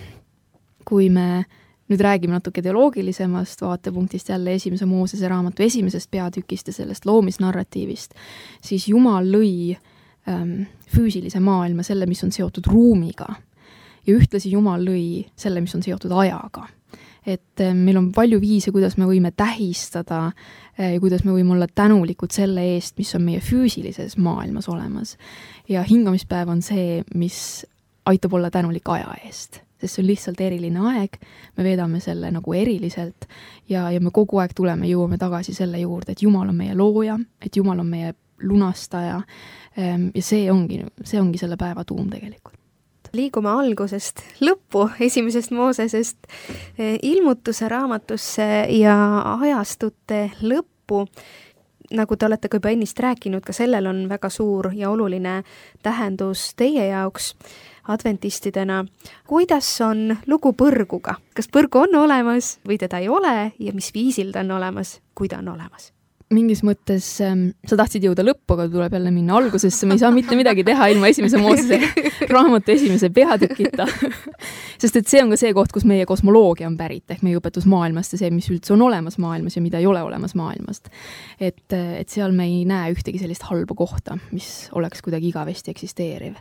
kui me nüüd räägime natuke teoloogilisemast vaatepunktist jälle esimese Moosese raamatu esimesest peatükist ja sellest loomisnarratiivist, siis Jumal lõi ähm, füüsilise maailma selle, mis on seotud ruumiga ja ühtlasi Jumal lõi selle, mis on seotud ajaga. Et äh, meil on palju viise, kuidas me võime tähistada äh, ja kuidas me võime olla tänulikud selle eest, mis on meie füüsilises maailmas olemas. Ja hingamispäev on see, mis aitab olla tänulik aja eest. Sest see on lihtsalt eriline aeg, me veedame selle nagu eriliselt ja, ja me kogu aeg tuleme, jõuame tagasi selle juurde, et Jumal on meie looja, et Jumal on meie lunastaja ja see ongi, see ongi selle päeva tuum tegelikult. Liigume algusest lõppu, esimesest Moosesest ilmutuse raamatusse ja ajastute lõppu. Nagu te olete ka juba ennist rääkinud, ka sellel on väga suur ja oluline tähendus teie jaoks adventistidena. Kuidas on lugu põrguga? Kas põrgu on olemas või teda ei ole ja mis viisil ta on olemas, kui ta on olemas? Mingis mõttes ähm, sa tahtsid jõuda lõppu, aga tuleb jälle minna algusesse. Me ei saa mitte midagi teha ilma esimese Moosese raamatu esimese peatükita. Sest et see on ka see koht, kus meie kosmoloogia on pärit, ehk meie õpetus maailmast ja see, mis üldse on olemas maailmas ja mida ei ole olemas maailmast. Et, et seal me ei näe ühtegi sellist halba kohta, mis oleks kuidagi igavesti eksisteeriv.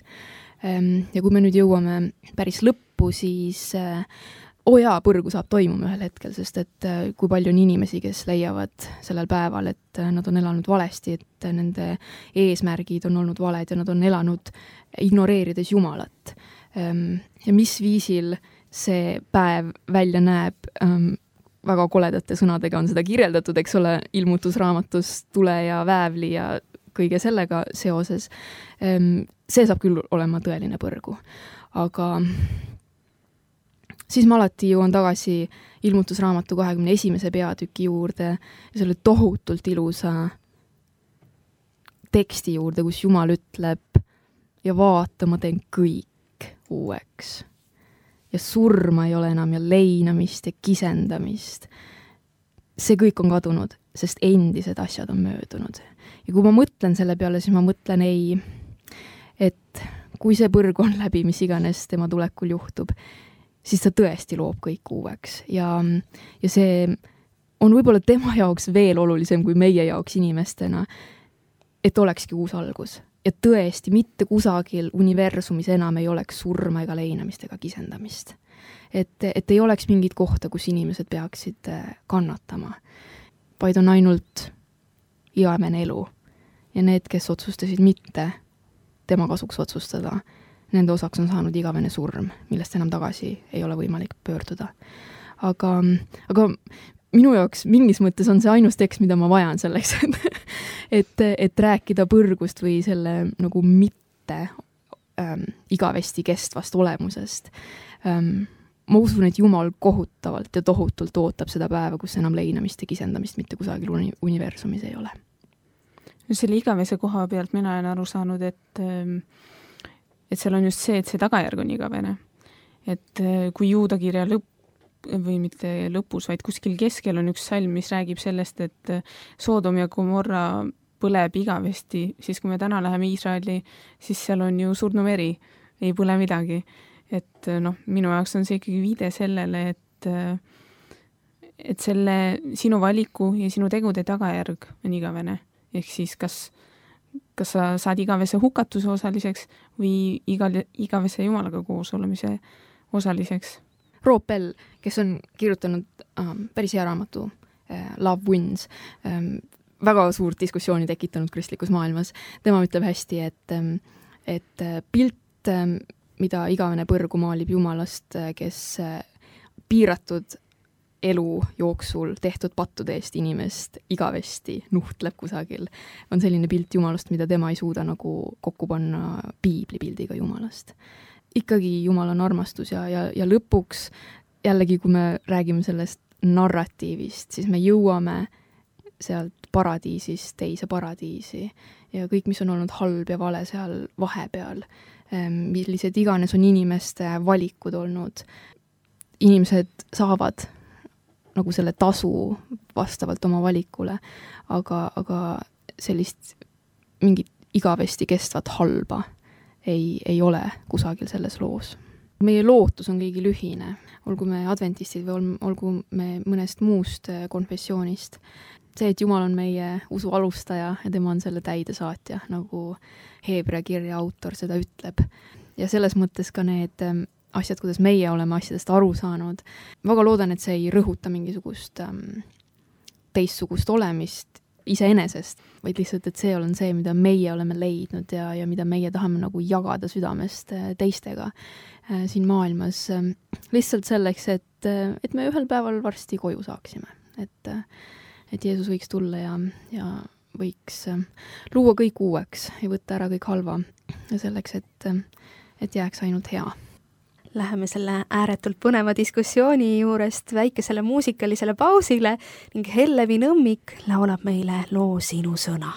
Ja kui me nüüd jõuame päris lõppu, siis oo jaa, põrgu saab toimuma ühel hetkel, sest et kui palju on inimesi, kes leiavad sellel päeval, et nad on elanud valesti, et nende eesmärgid on olnud valed ja nad on elanud ignoreerides Jumalat. Ja mis viisil see päev välja näeb, väga koledate sõnadega on seda kirjeldatud, eks ole, ilmutusraamatus tule ja väävli ja kõige sellega seoses. See saab küll olema tõeline põrgu. Aga siis ma alati jõuan tagasi ilmutusraamatu kahekümne esimese peatüki juurde ja selle tohutult ilusa teksti juurde, kus Jumal ütleb ja vaata, ma teen kõik uueks. Ja surma ei ole enam ja leinamist ja kisendamist. See kõik on kadunud, sest endised asjad on möödunud. Ja kui ma mõtlen selle peale, siis ma mõtlen ei, et kui see põrg on läbi, mis iganes tema tulekul juhtub, siis ta tõesti loob kõik uueks. Ja, ja see on võib-olla tema jaoks veel olulisem kui meie jaoks inimestena, et olekski uus algus. Ja tõesti, mitte kusagil universumis enam ei oleks surma ega leinamist ega kisendamist. Et, et ei oleks mingit kohta, kus inimesed peaksid kannatama, vaid on ainult igavene elu. Ja need, kes otsustasid mitte tema kasuks otsustada, nende osaks on saanud igavene surm, millest enam tagasi ei ole võimalik pöörduda. Aga, aga minu jaoks mingis mõttes on see ainus tekst, mida ma vajan selleks, et, et, et rääkida põrgust või selle nagu mitte ähm, igavesti kestvast olemusest. Ähm, ma usun, et Jumal kohutavalt ja tohutult ootab seda päeva, kus enam leinamist ja kisendamist mitte kusagil uni- universumis ei ole. Selle igavese koha pealt mina olen aru saanud, et ähm, et seal on just see, et see tagajärg on igavene. Et kui juudakirja lõpp, või mitte lõpus, vaid kuskil keskel on üks salm, mis räägib sellest, et Soodom ja Gomorra põleb igavesti, siis kui me täna läheme Iisraeli, siis seal on ju surnumeri, ei põle midagi. Et noh, minu jaoks on see ikkagi viide sellele, et, et selle sinu valiku ja sinu tegude tagajärg on igavene. Ehk siis kas kas sa saad igavese hukatuse osaliseks või igal, igavese Jumalaga koos olemise osaliseks. Rob Bell, kes on kirjutanud ähm, päris hea raamatu äh, Love Wins, ähm, väga suurt diskussiooni tekitanud kristlikus maailmas. Tema ütleb hästi, et, et pilt, mida igavene põrgu maalib Jumalast, kes piiratud elu jooksul tehtud pattude eest inimest igavesti nuhtleb kusagil, on selline pilt Jumalast, mida tema ei suuda nagu kokku panna piibli pildiga Jumalast. Ikkagi Jumal on armastus ja, ja, ja lõpuks jällegi, kui me räägime sellest narratiivist, siis me jõuame sealt paradiisist teise paradiisi ja kõik, mis on olnud halb ja vale seal vahepeal, millised iganes on inimeste valikud olnud. Inimesed saavad nagu selle tasu vastavalt oma valikule, aga, aga sellist mingit igavesti kestvat halba ei, ei ole kusagil selles loos. Meie lootus on kõigil ühine, olgu me adventistid või olgu me mõnest muust konfessioonist. See, et Jumal on meie usu alustaja ja tema on selle täidesaatja, nagu Heebrea kirja autor seda ütleb. Ja selles mõttes ka need asjad, kuidas meie oleme asjadest aru saanud. Väga loodan, et see ei rõhuta mingisugust ähm, teistsugust olemist iseenesest, vaid lihtsalt, et see on see, mida meie oleme leidnud ja, ja mida meie tahame nagu jagada südamest teistega äh, siin maailmas. Äh, lihtsalt selleks, et, et me ühel päeval varsti koju saaksime. Et äh, et Jeesus võiks tulla ja, ja võiks luua kõik uueks ja võtta ära kõik halva ja selleks, et, et jääks ainult hea. Läheme selle ääretult põneva diskussiooni juurest väikesele muusikalisele pausile ning Hellevi Nõmmik laulab meile loo Sinu sõna.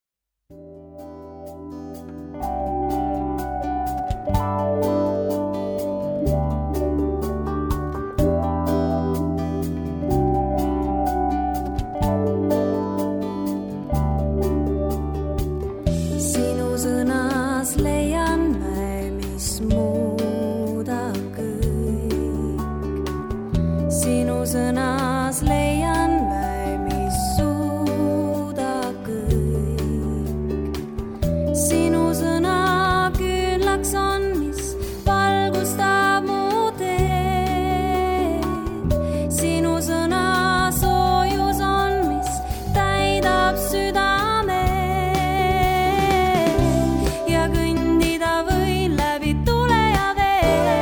Sõnas leian väe, mis suudab kõik. Sinu sõna küünlaks on, mis valgustab mu teed. Sinu sõna soojus on, mis täidab südame. Ja kõndida võin läbi tule ja vee.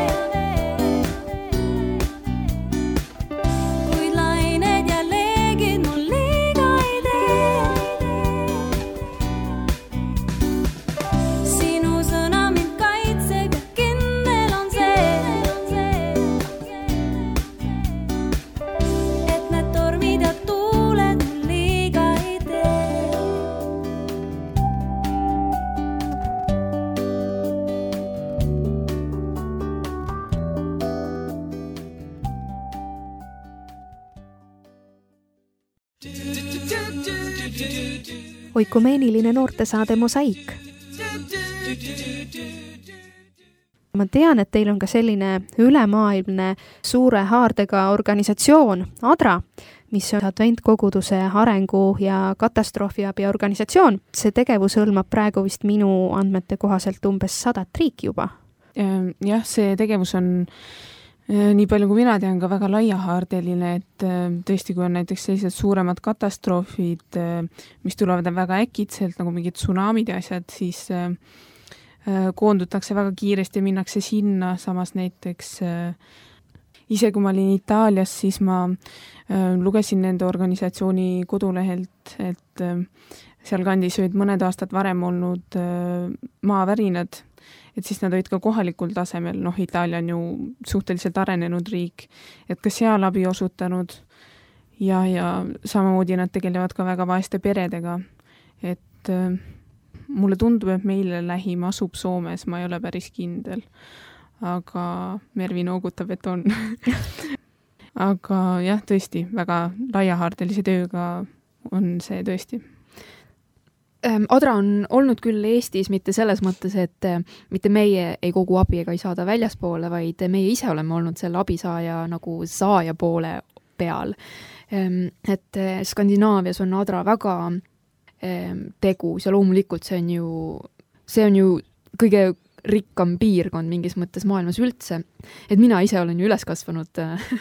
Oikumeeniline noortesaade Mosaik. Ma tean, et teil on ka selline ülemaailmne suure haardega organisatsioon Adra, mis on adventkoguduse arengu ja katastroofiabi organisatsioon. See tegevus hõlmab praegu vist minu andmete kohaselt umbes sadat riiki juba. Jah, see tegevus on nii palju, kui mina tean, ka väga laiahaardeline, et tõesti, kui on näiteks sellised suuremad katastroofid, mis tulevad väga äkitselt, nagu mingid tsunamid ja asjad, siis koondutakse väga kiiresti ja minnakse sinna, samas näiteks ise, kui ma olin Itaalias, siis ma lugesin nende organisatsiooni kodulehelt, et seal kandis olid mõned aastad varem olnud maavärinad, et siis nad olid ka kohalikul tasemel, noh, Itaalia on ju suhteliselt arenenud riik, et ka seal abi osutanud ja, ja samamoodi nad tegelevad ka väga vaeste peredega, et äh, mulle tundub, et meile lähim asub Soomes, ma ei ole päris kindel, aga Mervi noogutab, et on. Aga jah, tõesti, väga laiahaardelise tööga on see tõesti. Adra on olnud küll Eestis mitte selles mõttes, et mitte meie ei kogu abi ega ei saada väljaspoole, vaid meie ise oleme olnud selle abisaaja nagu saaja poole peal. Et Skandinaavias on Adra väga tegus ja loomulikult see on ju, see on ju kõige rikkam piirkond mingis mõttes maailmas üldse. Et mina ise olen ju üles kasvanud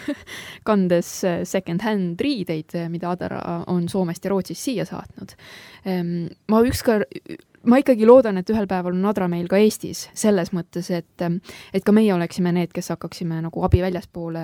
kandes second-hand riideid, mida Adara on Soomest ja Rootsist siia saatnud. Ma ükskord ma ikkagi loodan, et ühel päeval on Adra meil ka Eestis, selles mõttes, et, et ka meie oleksime need, kes hakkaksime nagu abi väljaspoole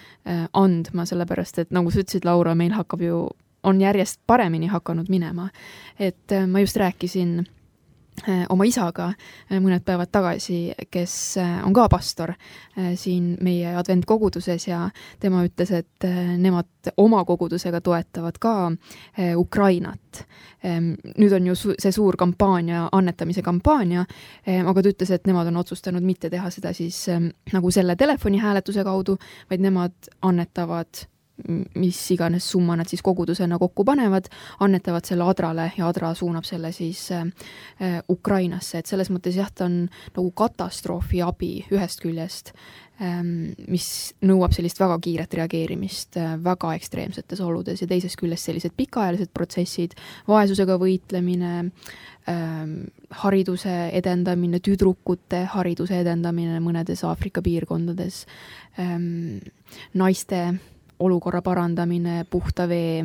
andma, sellepärast, et nagu sa ütlesid, Laura, meil hakkab ju, on järjest paremini hakanud minema. Et ma just rääkisin oma isaga mõned päevad tagasi, kes on ka pastor siin meie adventkoguduses ja tema ütles, et nemad oma kogudusega toetavad ka Ukrainat. Nüüd on ju see suur kampaania, annetamise kampaania, aga ta ütles, et nemad on otsustanud mitte teha seda siis nagu selle telefonihääletuse kaudu, vaid nemad annetavad mis iganes summa nad siis kogudusena kokku panevad, annetavad selle Adrale ja Adra suunab selle siis äh, Ukrainasse, et selles mõttes jah, ta on nagu katastroofi abi ühest küljest, ähm, mis nõuab sellist väga kiiret reageerimist äh, väga ekstreemsetes oludes ja teisest küljest sellised pikaajalised protsessid, vaesusega võitlemine, ähm, hariduse edendamine, tüdrukute hariduse edendamine mõnedes Aafrika piirkondades, ähm, naiste olukorra parandamine, puhta vee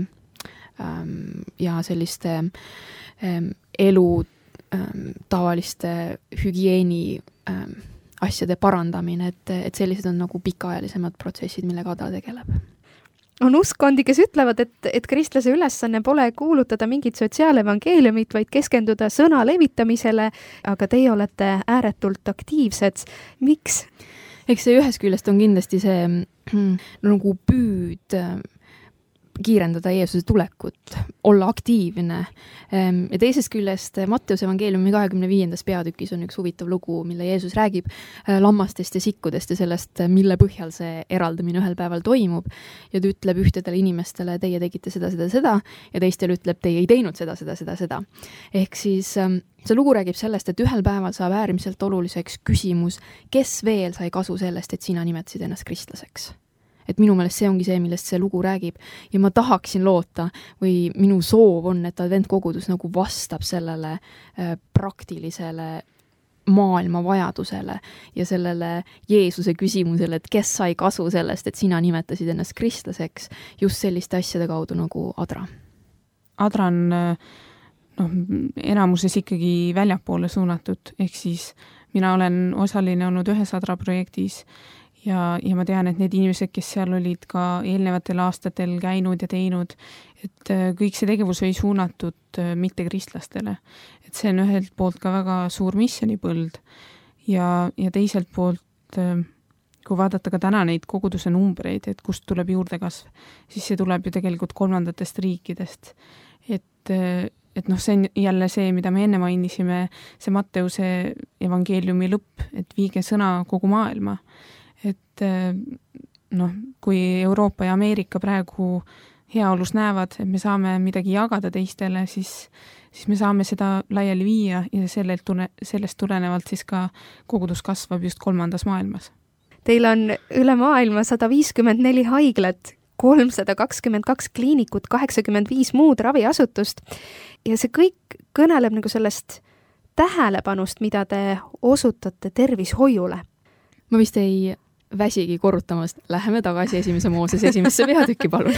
ähm, ja selliste ähm, elu ähm, tavaliste hügieeni ähm, asjade parandamine, et, et sellised on nagu pikaajalisemad protsessid, millega Adra tegeleb. On uskondi, kes ütlevad, et, et kristlase ülesanne pole kuulutada mingit sotsiaalevangeeliumit, vaid keskenduda sõna levitamisele, aga teie olete ääretult aktiivsed. Miks? Eks see ühes küljest on kindlasti see no, nagu püüd kiirendada Jeesuse tulekut, olla aktiivne. Ja teisest küljest Matteuse evangeeliumi kahekümne viiendas peatükis on üks huvitav lugu, mille Jeesus räägib lammastest ja sikkudest ja sellest, mille põhjal see eraldamine ühel päeval toimub. Ja ta ütleb ühtedele inimestele, teie tegite seda, seda, seda ja teistele ütleb, teie ei teinud seda, seda, seda, seda. Ehk siis see lugu räägib sellest, et ühel päeval saab äärmiselt oluliseks küsimus, kes veel sai kasu sellest, et sina nimetasid ennast kristlaseks. Et minu meelest see ongi see, millest see lugu räägib ja ma tahaksin loota või minu soov on, et adventkogudus nagu vastab sellele äh, praktilisele maailma vajadusele ja sellele Jeesuse küsimusele, et kes sai kasu sellest, et sina nimetasid ennast kristlaseks just selliste asjade kaudu nagu Adra. Adra on noh, enamuses ikkagi väljapoole suunatud, ehk siis mina olen osaline olnud ühes Adra projektis Ja, ja ma tean, et need inimesed, kes seal olid ka eelnevatel aastatel käinud ja teinud, et kõik see tegevus oli suunatud mitte kristlastele. Et see on ühelt poolt ka väga suur missionipõld ja, ja teiselt poolt, kui vaadata ka täna neid koguduse numbreid, et kust tuleb juurdekasv, siis see tuleb ju tegelikult kolmandatest riikidest. Et, et noh, see on jälle see, mida me enne mainisime, see Matteuse evangeeliumi lõpp, et viige sõna kogu maailma. Et noh, kui Euroopa ja Ameerika praegu heaolus näevad, et me saame midagi jagada teistele, siis, siis me saame seda laiali viia ja sellelt tune, sellest tulenevalt siis ka kogudus kasvab just kolmandas maailmas. Teil on üle maailma sada viiskümmend neli haiglat, kolmsada kakskümmend kaks kliinikut, kaheksakümmend viis muud raviasutust ja see kõik kõneleb nagu sellest tähelepanust, mida te osutate tervishoiule. Ma vist ei väsigi korrutamast, läheme tagasi esimese Mooses esimesse peatükki, palun.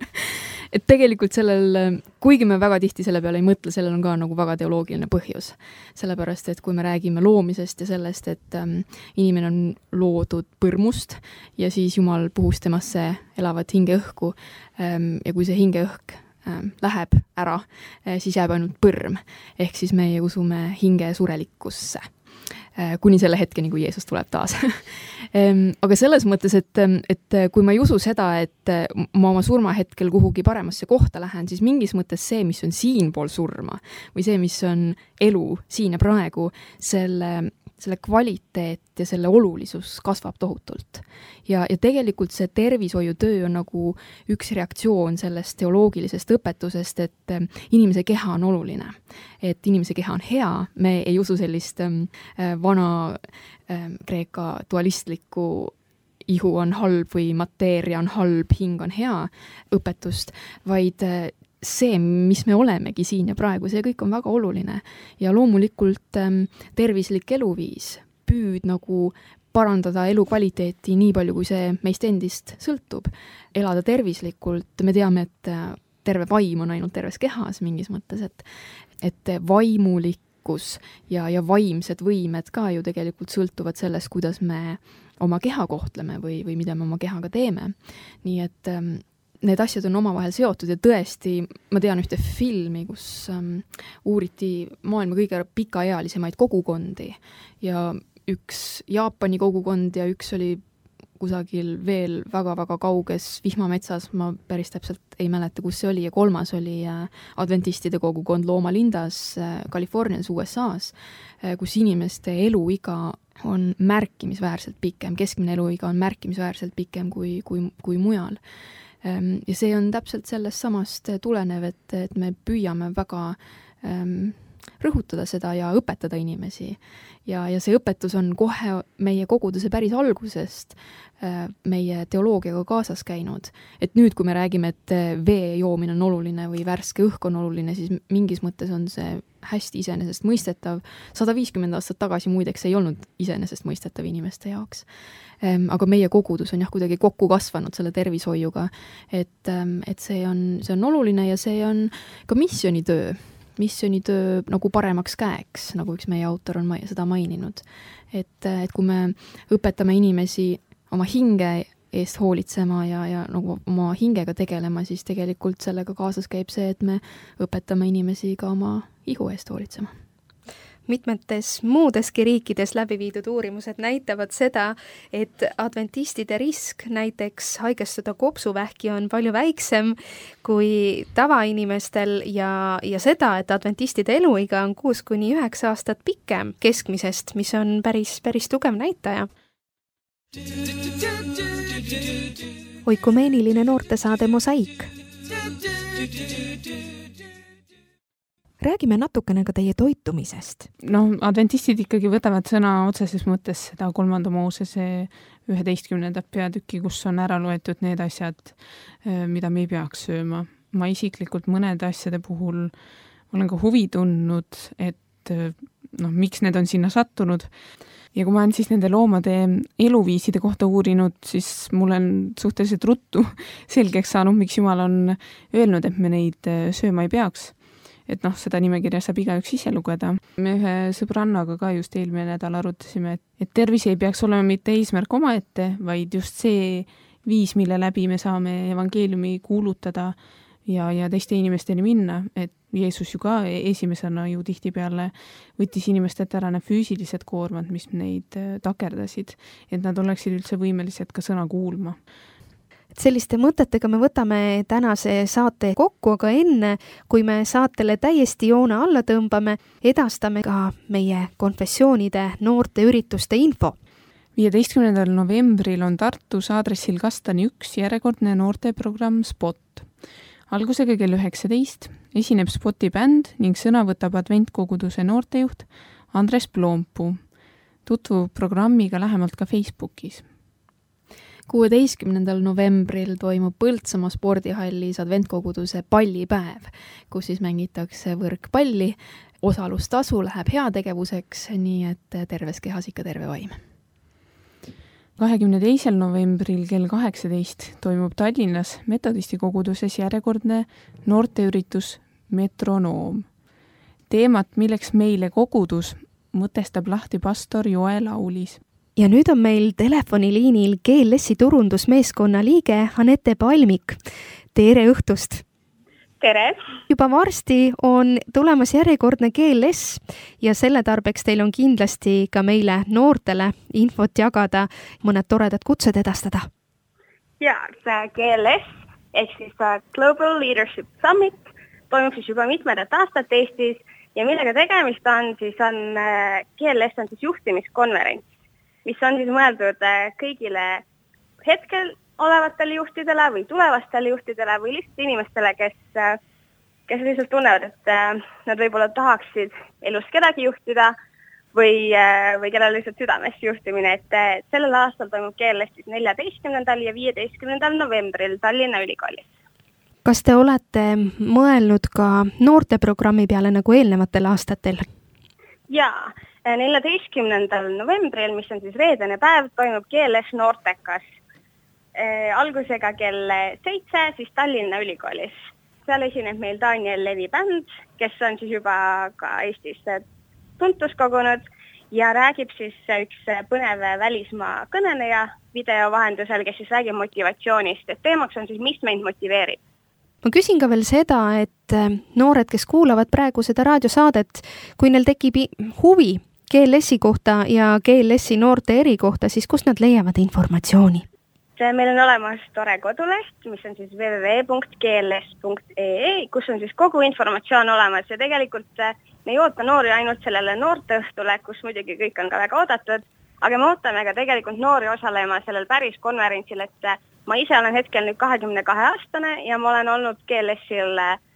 Et tegelikult sellel, kuigi me väga tihti selle peale ei mõtle, sellel on ka nagu väga teoloogiline põhjus. Sellepärast, et kui me räägime loomisest ja sellest, et ähm, inimene on loodud põrmust ja siis Jumal puhus temasse elavat hingeõhku ähm, ja kui see hingeõhk ähm, läheb ära, äh, siis jääb ainult põrm. Ehk siis meie usume hinge surelikkusse. Kuni selle hetkeni, kui Jeesus tuleb taas. Aga selles mõttes, et, et kui ma ei usu seda, et ma oma surmahetkel kuhugi paremasse kohta lähen, siis mingis mõttes see, mis on siinpool surma või see, mis on elu siin ja praegu, selle, selle kvaliteet ja selle olulisus kasvab tohutult. Ja, ja tegelikult see tervishoiutöö on nagu üks reaktsioon sellest teoloogilisest õpetusest, et inimese keha on oluline. Et inimese keha on hea, me ei usu sellist äh, vana äh, kreeka dualistlikku ihu on halb või mateeria on halb, hing on hea õpetust, vaid äh, see, mis me olemegi siin ja praegu, see kõik on väga oluline. Ja loomulikult äh, tervislik eluviis, püüd nagu parandada elukvaliteeti nii palju, kui see meist endist sõltub. Elada tervislikult, me teame, et terve vaim on ainult terves kehas mingis mõttes, et, et vaimulikkus ja, ja vaimsed võimed ka ju tegelikult sõltuvad sellest, kuidas me oma keha kohtleme või, või mida me oma kehaga teeme. Nii et ähm, need asjad on omavahel seotud ja tõesti, ma tean ühte filmi, kus ähm, uuriti maailma kõige pikaealisemaid kogukondi ja üks Jaapani kogukond ja üks oli kusagil veel väga-väga kauges vihmametsas, ma päris täpselt ei mäleta, kus see oli, ja kolmas oli adventistide kogukond Loma Lindas Californias, U S A-s, kus inimeste eluiga on märkimisväärselt pikem, keskmine eluiga on märkimisväärselt pikem kui, kui, kui mujal. Ja see on täpselt sellest samast tulenev, et, et me püüame väga ähm, rõhutada seda ja õpetada inimesi. Ja, ja see õpetus on kohe meie koguduse päris algusest meie teoloogiaga kaasas käinud. Et nüüd, kui me räägime, et vee joomine on oluline või värske õhk on oluline, siis mingis mõttes on see hästi iseenesest mõistetav. sada viiskümmend aastat tagasi muideks ei olnud iseenesest mõistetav inimeste jaoks. Aga meie kogudus on jah kuidagi kokku kasvanud selle tervishoiuga, et, et see on, see on oluline ja see on ka missioonitöö. missioonitöö nagu paremaks käeks, nagu üks meie autor on seda maininud. Et, et kui me õpetame inimesi oma hinge eest hoolitsema ja, ja nagu oma hingega tegelema, siis tegelikult sellega kaasas käib see, et me õpetame inimesi ka oma ihu eest hoolitsema. Mitmetes muudeski riikides läbi viidud uurimused näitavad seda, et adventistide risk näiteks haigestuda kopsuvähki on palju väiksem kui tavainimestel ja, ja seda, et adventistide eluiga on kuus kuni üheksa aastat pikem keskmisest, mis on päris, päris tugev näitaja. Oikumeeniline noortesaade Mosaik. Räägime natukene ka teie toitumisest. No, adventistid ikkagi võtavad sõna otseses mõttes seda kolmanda Moosese üheteistkümnendat peatükki, kus on ära loetud need asjad, mida me ei peaks sööma. Ma isiklikult mõnede asjade puhul olen ka huvi tundnud, et noh, miks need on sinna sattunud. Ja kui ma olen siis nende loomade eluviiside kohta uurinud, siis mul on suhteliselt ruttu selgeks saanud, miks Jumal on öelnud, et me neid sööma ei peaks. Et noh, seda nimekirja saab igaüks ise lugeda. Me ühe sõbrannaga ka just eelmine nädal arutasime, et, et tervis ei peaks olema mitte eesmärk omaette, vaid just see viis, mille läbi me saame evangeeliumi kuulutada ja, ja teiste inimesteni minna, et Jeesus ju ka esimesena ju tihtipeale võttis inimestelt ära need füüsilised koormad, mis neid takerdasid, et nad oleksid üldse võimelised ka sõna kuulma. Selliste mõtetega me võtame tänase saate kokku, aga enne, kui me saatele täiesti joone alla tõmbame, edastame ka meie konfessioonide noorte ürituste info. viieteistkümnendal novembril on Tartus aadressil Kastani üks järjekordne noorteprogramm Spot. Algusega kell üheksateist esineb Spoti bänd ning sõna võtab adventkoguduse noortejuht Andres Ploompuu. Tutvu programmiga lähemalt ka Facebookis. kuueteistkümnendal novembril toimub Põltsamaa spordihallis adventkoguduse pallipäev, kus siis mängitakse võrkpalli. Osalustasu läheb heategevuseks, nii et terves kehas ikka terve vaim. kahekümne teisel novembril kell kaheksateist toimub Tallinnas metodisti koguduses järjekordne noorteüritus Metronoom. Teemat, milleks meile kogudus, mõtestab lahti pastor Joel Aulis. Ja nüüd on meil telefoniliinil G L S-i turundusmeeskonna liige Anette Palmik. Tere õhtust! Tere! Juba varsti on tulemas järjekordne G L S ja selle tarbeks teil on kindlasti ka meile noortele infot jagada, mõned toredad kutsed edastada. Ja, see G L S ehk siis Global Leadership Summit toimub siis juba mitmedat aastat Eestis ja millega tegemist on, siis on G L S on siis juhtimiskonverents, mis on siis mõeldud kõigile hetkel olevatele juhtidele või tulevastele juhtidele või lihtsalt inimestele, kes, kes lihtsalt tunnevad, et nad võib-olla tahaksid elus kedagi juhtida või, või kellel lihtsalt südames juhtimine. Et sellel aastal toimub G L S siis neljateistkümnendal ja viieteistkümnendal novembril Tallinna Ülikoolis. Kas te olete mõelnud ka noorteprogrammi peale nagu eelnevatel aastatel? Jaa, neljateistkümnendal novembril, mis on siis reedene päev, toimub G L S Noortekas. Algusega kell seitse siis Tallinna Ülikoolis. Seal esineb meil Daniel Levi bänd, kes on siis juba ka Eestis tuntus kogunud ja räägib siis üks põnev välismaa kõneleja video vahendusel, kes siis räägib motivatsioonist, et teemaks on siis, mis meid motiveerib. Ma küsin ka veel seda, et noored, kes kuulavad praegu seda raadiosaadet, kui neil tekib huvi G L S-i kohta ja G L S-i noorte eri kohta, siis kust nad leiavad informatsiooni? Meil on olemas tore koduleht, mis on siis w w w punkt g l s punkt e e, kus on siis kogu informatsioon olemas ja tegelikult me ei oota noori ainult sellele noorteõhtule, kus muidugi kõik on ka väga oodatud, aga me ootame ka tegelikult noori osalema sellel päris konverentsil, et ma ise olen hetkel nüüd kahekümne kahe aastane ja ma olen olnud G L S-il,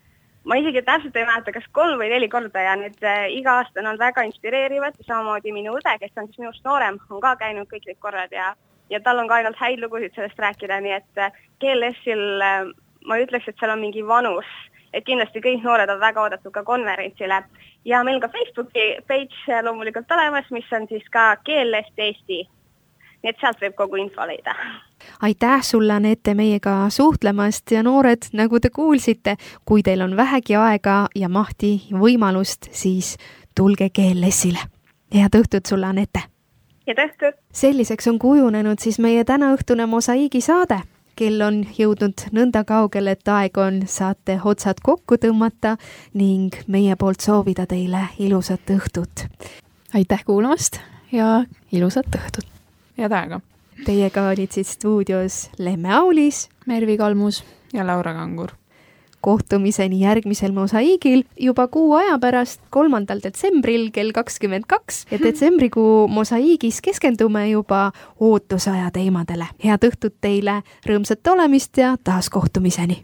ma isegi täpselt ei mäleta, kas kolm või neli korda ja nüüd iga aasta on väga inspireerivad, samamoodi minu õde, kes on siis minust noorem, on ka käinud kõik need korrad ja, ja tal on ka ainult häid lugusid sellest rääkida, nii et G L S-il ma ütleks, et seal on mingi vanus, et kindlasti kõik noored on väga oodatud ka konverentsile ja meil ka Facebooki page loomulikult olemas, mis on siis ka G L S Eesti. Nii et sealt võib kogu info leida. Aitäh sulle, Anette, meiega suhtlemast ja noored, nagu te kuulsite, kui teil on vähegi aega ja mahti võimalust, siis tulge G L S-ile. Head õhtut sulle, Anette! Head õhtut! Selliseks on kujunenud siis meie tänaõhtune Mosaiigi saade. Kell on jõudnud nõnda kaugel, et aeg on saate otsad kokku tõmmata ning meie poolt soovida teile ilusat õhtut. Aitäh kuulamast ja ilusat õhtut! Head aega! Teiega olid siit stuudios Lemme Aulis, Mervi Kalmus ja Laura Kangur. Kohtumiseni järgmisel Mosaiigil juba kuu aja pärast, kolmandal detsembril kell kakskümmend kaks ja detsembrikuu Mosaiigis keskendume juba ootusaja teemadele. Head õhtut teile, rõõmsat olemist ja taas kohtumiseni!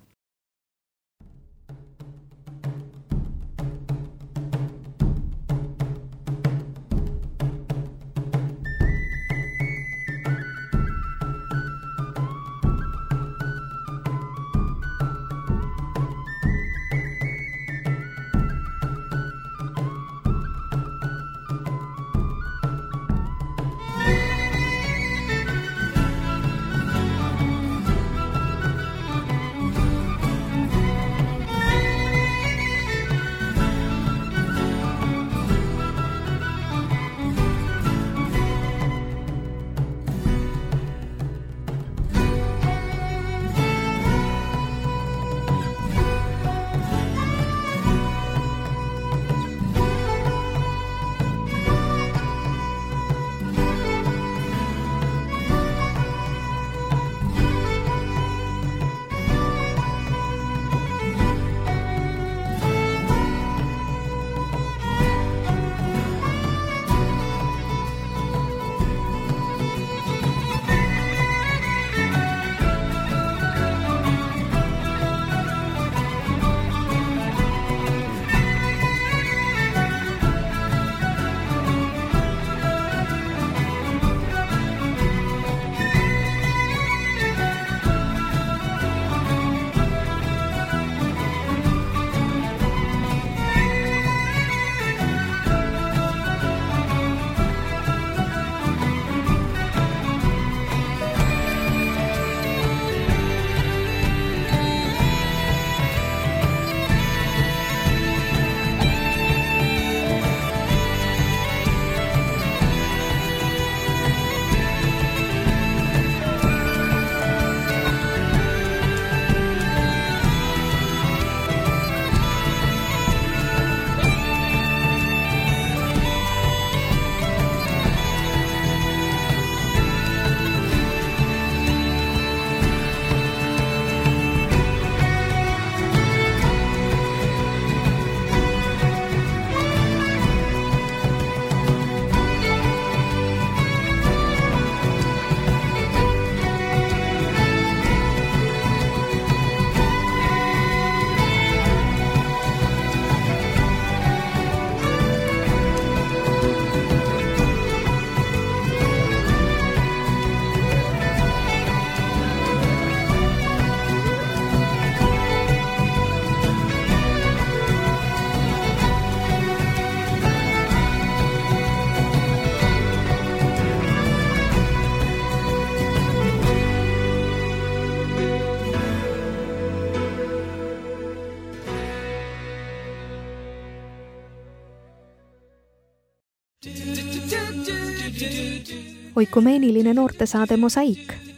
oikumeeniline noortesaade Mosaik